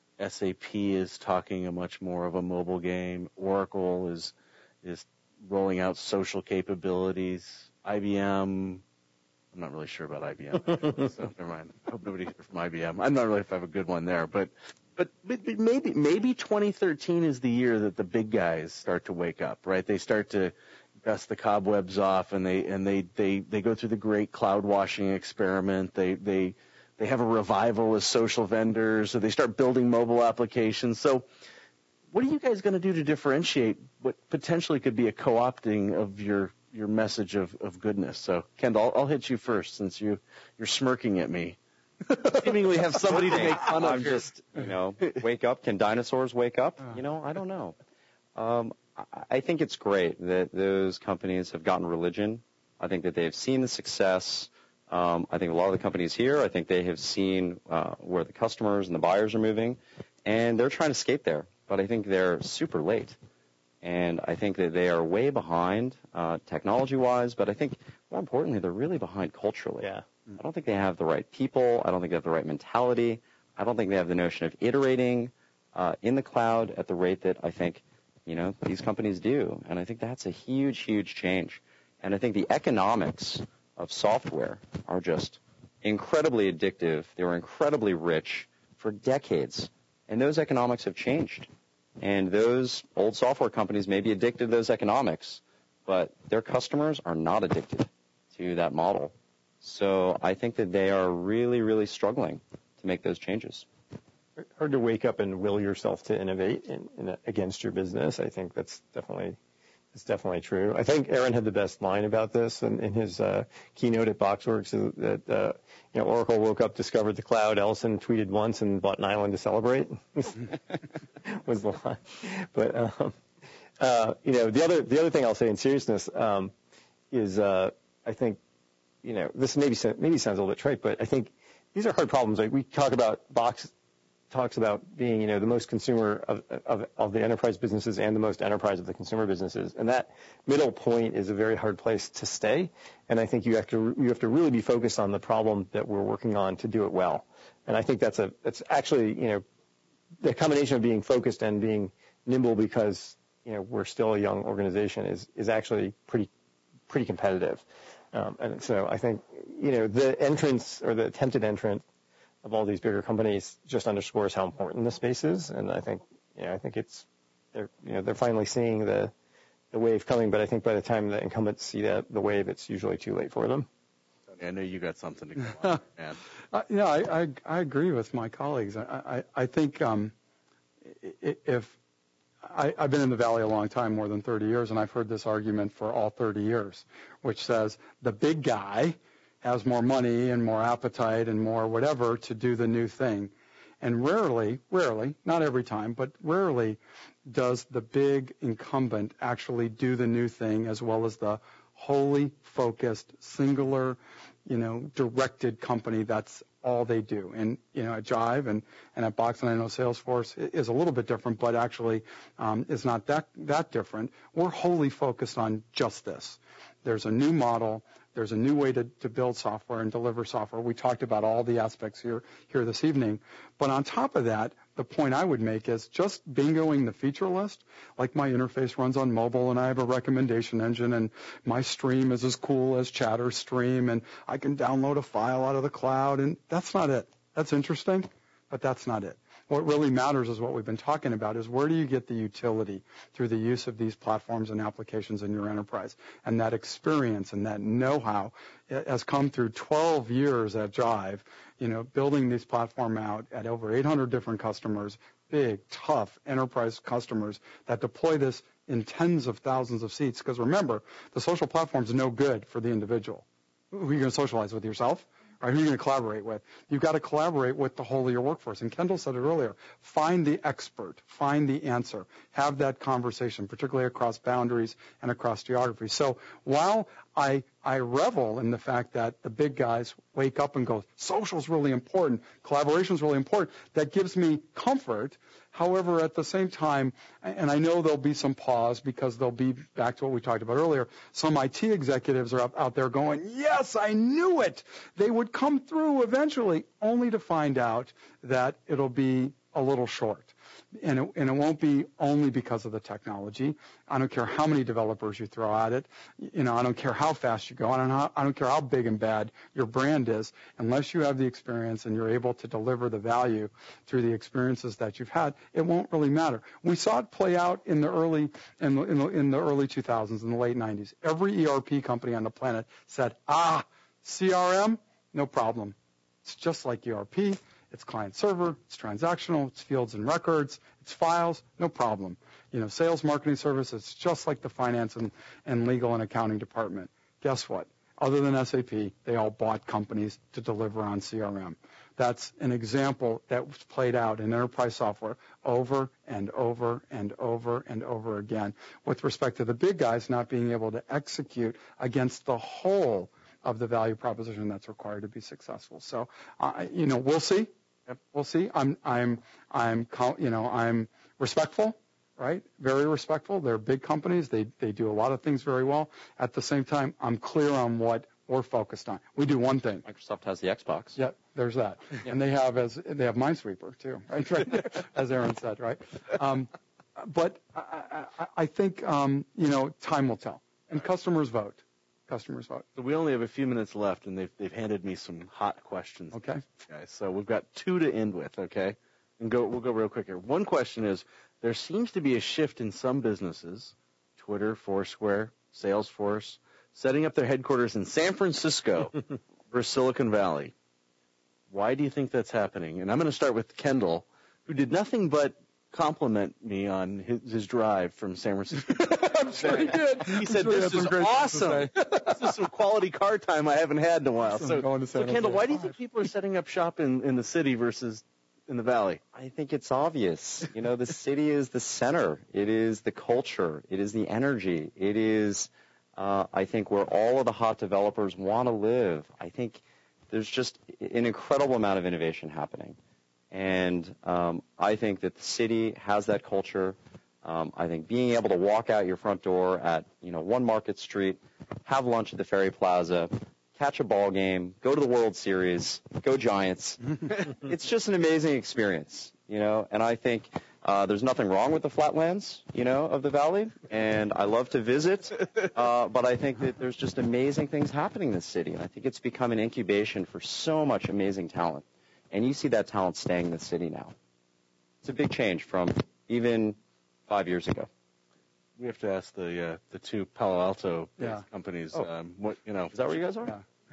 S A P is talking a much more of a mobile game. Oracle is is rolling out social capabilities. I B M, I'm not really sure about I B M, actually, so never mind. I hope nobody here from I B M. I'm not really if I have a good one there, but, but but maybe maybe twenty thirteen is the year that the big guys start to wake up, right? They start to dust the cobwebs off, and they and they they they go through the great cloud washing experiment. They they they have a revival as social vendors, so they start building mobile applications. So, what are you guys going to do to differentiate what potentially could be a co-opting of your your message of, of goodness? So, Kendall, I'll, I'll hit you first since you, you're smirking at me. Seemingly have somebody to make fun of. I'm just, you know, wake up. Can dinosaurs wake up? You know, I don't know. Um, I, I think it's great that those companies have gotten religion. I think that they've seen the success. Um, I think a lot of the companies here, I think they have seen uh, where the customers and the buyers are moving, and they're trying to skate there. But I think they're super late. And I think that they are way behind uh, technology-wise, but I think more importantly, they're really behind culturally. Yeah. I don't think they have the right people. I don't think they have the right mentality. I don't think they have the notion of iterating uh, in the cloud at the rate that I think, you know, these companies do. And I think that's a huge, huge change. And I think the economics of software are just incredibly addictive. They were incredibly rich for decades. And those economics have changed. And those old software companies may be addicted to those economics, but their customers are not addicted to that model. So I think that they are really, really struggling to make those changes. Hard to wake up and will yourself to innovate in, in a, against your business. I think that's definitely it's definitely true. I think Aaron had the best line about this in, in his uh, keynote at BoxWorks, that uh, you know, Oracle woke up, discovered the cloud. Ellison tweeted once and bought an island to celebrate. was the line. But um, uh, you know, the other the other thing I'll say in seriousness um, is uh, I think you know this maybe maybe sounds a little bit trite, but I think these are hard problems. Like we talk about Box. talks about being, you know, the most consumer of, of, of the enterprise businesses and the most enterprise of the consumer businesses. And that middle point is a very hard place to stay. And I think you have to, you have to really be focused on the problem that we're working on to do it well. And I think that's a, that's actually, you know, the combination of being focused and being nimble because, you know, we're still a young organization is, is actually pretty, pretty competitive. Um, and so I think, you know, the entrance or the attempted entrance of all these bigger companies just underscores how important this space is, and I think, you know, I think it's, they're, you know, they're finally seeing the, the wave coming. But I think by the time the incumbents see that the wave, it's usually too late for them. I know you got something to go on, man. uh, yeah, I, I I agree with my colleagues. I I, I think um, if I, I've been in the Valley a long time, more than thirty years, and I've heard this argument for all thirty years, which says the big guy has more money and more appetite and more whatever to do the new thing. And rarely, rarely, not every time, but rarely does the big incumbent actually do the new thing as well as the wholly focused, singular, you know, directed company. That's all they do. And, you know, at Jive and, and at Box, and I know Salesforce is a little bit different, but actually um, is not that, that different. We're wholly focused on just this. There's a new model. There's a new way to, to build software and deliver software. We talked about all the aspects here, here this evening. But on top of that, the point I would make is just bingoing the feature list. Like my interface runs on mobile and I have a recommendation engine and my stream is as cool as Chatter Stream and I can download a file out of the cloud, and that's not it. That's interesting, but that's not it. What really matters is what we've been talking about is where do you get the utility through the use of these platforms and applications in your enterprise. And that experience and that know-how has come through twelve years at Jive, you know, building this platform out at over eight hundred different customers, big, tough enterprise customers that deploy this in tens of thousands of seats. Because remember, the social platform is no good for the individual. Who are you going to socialize with? Yourself? Right, who are you going to collaborate with? You've got to collaborate with the whole of your workforce. And Kendall said it earlier, find the expert, find the answer, have that conversation, particularly across boundaries and across geography. So while I, I revel in the fact that the big guys wake up and go, social's really important, collaboration's really important, that gives me comfort. However, at the same time, and I know there'll be some pause because there'll be, back to what we talked about earlier, some I T executives are up, out there going, yes, I knew it. They would come through eventually, only to find out that it'll be a little short. And it, and it won't be only because of the technology. I don't care how many developers you throw at it. You know, I don't care how fast you go. I don't, know, I don't care how big and bad your brand is. Unless you have the experience and you're able to deliver the value through the experiences that you've had, it won't really matter. We saw it play out in the early in the, in the, in the early two thousands, in the late nineties. Every E R P company on the planet said, ah, C R M, no problem. It's just like E R P. It's client server, it's transactional, it's fields and records, it's files, no problem. You know, sales, marketing, service, it's just like the finance and, and legal and accounting department. Guess what? Other than S A P, they all bought companies to deliver on C R M. That's an example that was played out in enterprise software over and over and over and over again with respect to the big guys not being able to execute against the whole of the value proposition that's required to be successful. So, uh, you know, we'll see. We'll see. I'm, I'm, I'm, you know, I'm respectful, right? Very respectful. They're big companies. They, they do a lot of things very well. At the same time, I'm clear on what we're focused on. We do one thing. Microsoft has the Xbox. Yeah, there's that. Yeah. And they have as they have Minesweeper too, right? right? As Aaron said, right? Um, but I, I, I think um, you know, time will tell, and customers vote. Customers vote. So we only have a few minutes left, and they've they've handed me some hot questions. Okay. Guys, so we've got two to end with. Okay, and go we'll go real quick here. One question is: there seems to be a shift in some businesses, Twitter, Foursquare, Salesforce, setting up their headquarters in San Francisco versus Silicon Valley. Why do you think that's happening? And I'm going to start with Kendall, who did nothing but compliment me on his, his drive from San Francisco. I'm sure he did. He said, I'm sure he "This had is some great things to awesome. say." This is some quality car time I haven't had in a while." Awesome. So, Going to so San Kendall, Jose. why do you think people are setting up shop in, in the city versus in the valley? I think it's obvious. You know, the city is the center. It is the culture. It is the energy. It is, uh, I think, where all of the hot developers want to live. I think there's just an incredible amount of innovation happening. And um, I think that the city has that culture. Um, I think being able to walk out your front door at, you know, One Market Street, have lunch at the Ferry Plaza, catch a ball game, go to the World Series, go Giants. It's just an amazing experience, you know, and I think uh, there's nothing wrong with the flatlands, you know, of the valley, and I love to visit, uh, but I think that there's just amazing things happening in the city, and I think it's become an incubation for so much amazing talent, and you see that talent staying in the city now. It's a big change from even five years ago. We have to ask the uh, the two Palo Alto Yeah. companies. Oh. Um, what you know? Is that where you guys are?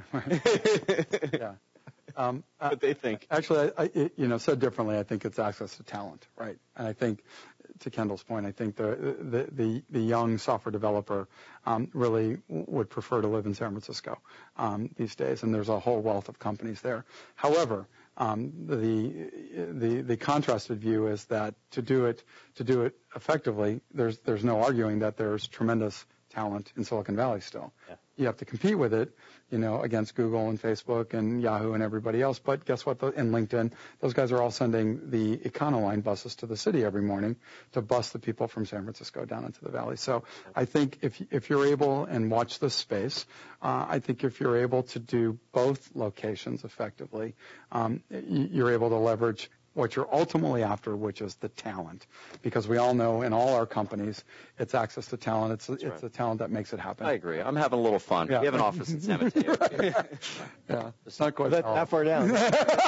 Yeah. yeah. Um, uh, What they think? Actually, I, I, it, you know, said differently, I think it's access to talent, right? And I think, to Kendall's point, I think the the the, the young software developer um, really would prefer to live in San Francisco um, these days, and there's a whole wealth of companies there. However, um, the the the contrasted view is that to do it to do it effectively, there's there's no arguing that there's tremendous talent in Silicon Valley still. Yeah. You have to compete with it, you know, against Google and Facebook and Yahoo and everybody else. But guess what? And LinkedIn, those guys are all sending the Econoline buses to the city every morning to bus the people from San Francisco down into the valley. So I think if if you're able, and watch this space, uh, I think if you're able to do both locations effectively, um, you're able to leverage what you're ultimately after, which is the talent, because we all know in all our companies, it's access to talent. It's it's right. the talent that makes it happen. I agree. I'm having a little fun. Yeah. We have an office in San Mateo. Yeah, it's not quite That, that far down.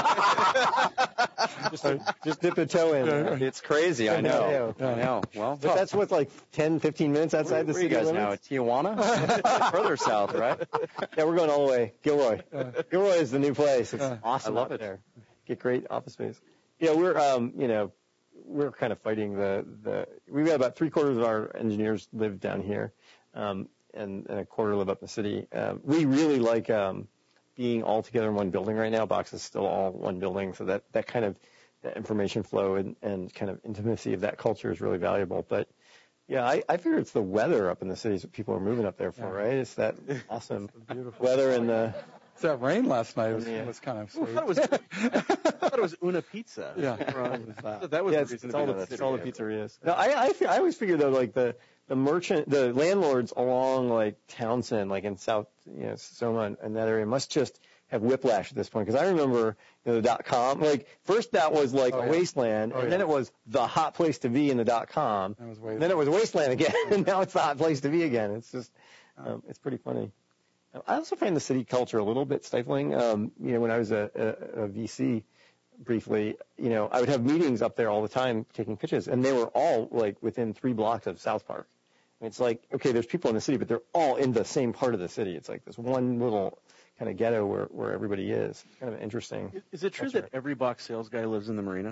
just, just dip a toe in. It's crazy. I know. Yeah. I know. Well, But that's what's like ten, fifteen minutes outside where, the where are you city guys now? limits. At Tijuana? Further south, right? Yeah, we're going all the way. Gilroy. Gilroy is the new place. It's Yeah. awesome. I love out it. there. Get great office space. Yeah, we're um, you know, we're kind of fighting the the. We've got about three quarters of our engineers live down here, um, and, and a quarter live up in the city. Um, we really like um, being all together in one building right now. Box is still all one building, so that that kind of that information flow and, and kind of intimacy of that culture is really valuable. But yeah, I, I figure it's the weather up in the cities that people are moving up there for, Yeah. right? It's that awesome beautiful weather and the. It's that rain last night was, Yeah. was kind of I sweet. thought it was, I thought it was Una Pizza. Yeah. Wrong with that. That was Yeah, the it's, reason it's to all be the, on that it's all the city. pizzerias. No, I I, feel, I always figure though, like the the merchant, the landlords along like Townsend, like in South, you know, Soma and, and that area must just have whiplash at this point, because I remember, you know, the dot com. Like first that was like Oh, a yeah. wasteland, Oh, and then yeah. it was the hot place to be in the dot com. That was And then it was wasteland again, and now it's the hot place to be again. It's just, um, it's pretty funny. I also find the city culture a little bit stifling. Um, you know, when I was a, a, a V C briefly, you know, I would have meetings up there all the time taking pitches, and they were all like within three blocks of South Park. And it's like, okay, there's people in the city, but they're all in the same part of the city. It's like this one little kind of ghetto where, where everybody is. It's kind of interesting. Is it true Culture. that every box sales guy lives in the marina?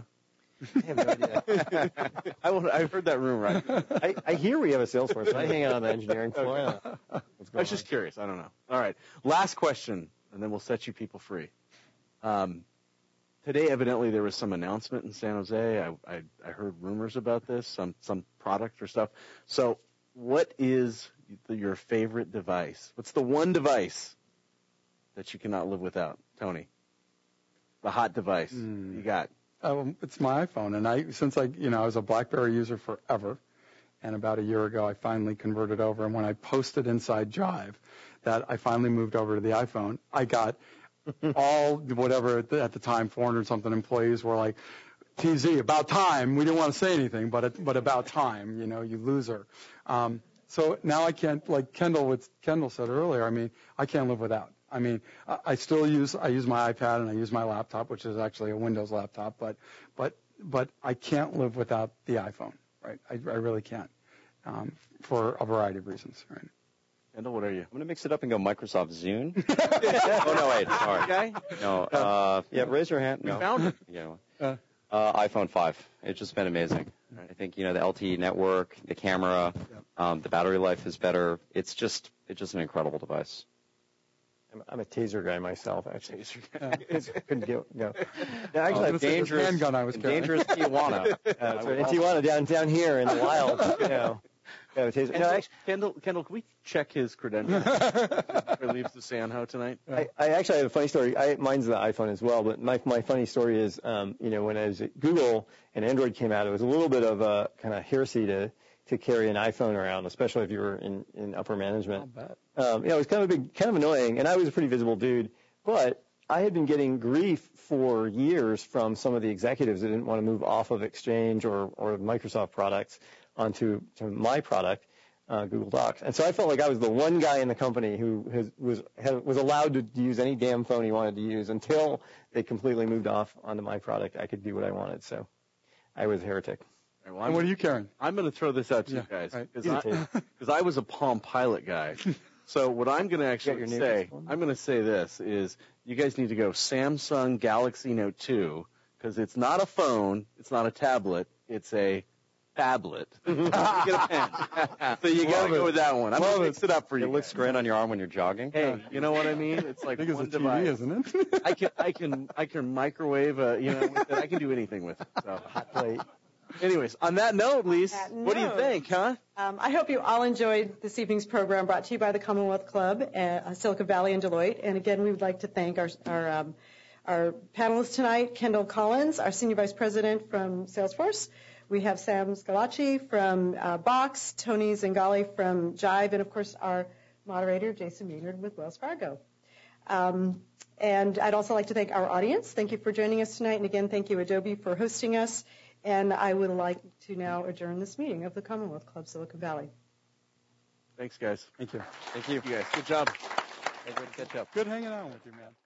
I have no idea. I, will- I've heard that rumor. Right? I, I hear we have a Salesforce, but I hang out on the engineering floor. I don't know what's I going was just curious. I don't know. All right. Last question, and then we'll set you people free. Um, today, evidently, there was some announcement in San Jose. I, I, I heard rumors about this, some some product or stuff. So, what is the, your favorite device? What's the one device that you cannot live without, Tony? The hot device Mm. you got. Um, it's my iPhone, and I since I you know I was a BlackBerry user forever, and about a year ago I finally converted over. And when I posted inside Jive that I finally moved over to the iPhone, I got all whatever at the, at the time four hundred something employees were like, T Z, about time. We didn't want to say anything, but it, but about time, you know, you loser. Um, so now I can't, like Kendall, what Kendall said earlier. I mean, I can't live without. I mean, I, I still use I use my iPad and I use my laptop, which is actually a Windows laptop, but but but I can't live without the iPhone, right? I, I really can't, um, for a variety of reasons, right? Kendall, what are you? I'm going to mix it up and go Microsoft Zune. oh, no, wait. Sorry. Guy? No. Uh, yeah, raise your hand. We No. found it. Yeah. Uh, Uh, iPhone five. It's just been amazing. I think, you know, the L T E network, the camera, um, the battery life is better. It's just, it's just an incredible device. I'm, I'm a taser guy myself, actually. Taser guy. Couldn't go. No. I No, actually, was gonna say, dangerous. this handgun I was carrying. Dangerous Tijuana. Uh, so in Tijuana, down down here in the wild, you know. Yeah, taser. Kendall, No, actually, Kendall, Kendall, can we check his credentials before he leaves the Sanho tonight? I, I actually have a funny story. I, mine's the iPhone as well, but my my funny story is, um, you know, when I was at Google and Android came out, it was a little bit of a kind of heresy to to carry an iPhone around, especially if you were in, in upper management. I'll bet. Um, you know, it was kind of a big, kind of annoying, and I was a pretty visible dude, but I had been getting grief for years from some of the executives that didn't want to move off of Exchange or, or Microsoft products onto to my product, uh, Google Docs. And so I felt like I was the one guy in the company who has, was had, was allowed to use any damn phone he wanted to use until they completely moved off onto my product. I could do what I wanted, so I was a heretic. All right, well, And what are you carrying? I'm going to throw this out to Yeah, you guys right. because I, I was a Palm Pilot guy. So what I'm going to actually your say, neighbor's phone? I'm going to say this is you guys need to go Samsung Galaxy Note two because it's not a phone, it's not a tablet, it's a phablet. You get a pen. So you got to go with that one. I'm going to mix it up for you. It looks guys. great on your arm when you're jogging. Hey, you know what I mean? It's like I think one it's a T V, device. isn't it? I can I can I can microwave a you know with it. I can do anything with it. So Hot plate. anyways, on that note, Lise, That what do you note. think, huh? Um, I hope you all enjoyed this evening's program brought to you by the Commonwealth Club, uh, Silicon Valley, and Deloitte. And again, we would like to thank our our, um, our panelists tonight, Kendall Collins, our Senior Vice President from Salesforce. We have Sam Scalacci from uh, Box, Tony Zingali from Jive, and of course our moderator, Jason Maynard with Wells Fargo. Um, and I'd also like to thank our audience. Thank you for joining us tonight. And again, thank you, Adobe, for hosting us. And I would like to now adjourn this meeting of the Commonwealth Club Silicon Valley. Thanks, guys. Thank you. Thank you, you guys. Good job. Everybody catch up. Good hanging out with you, man.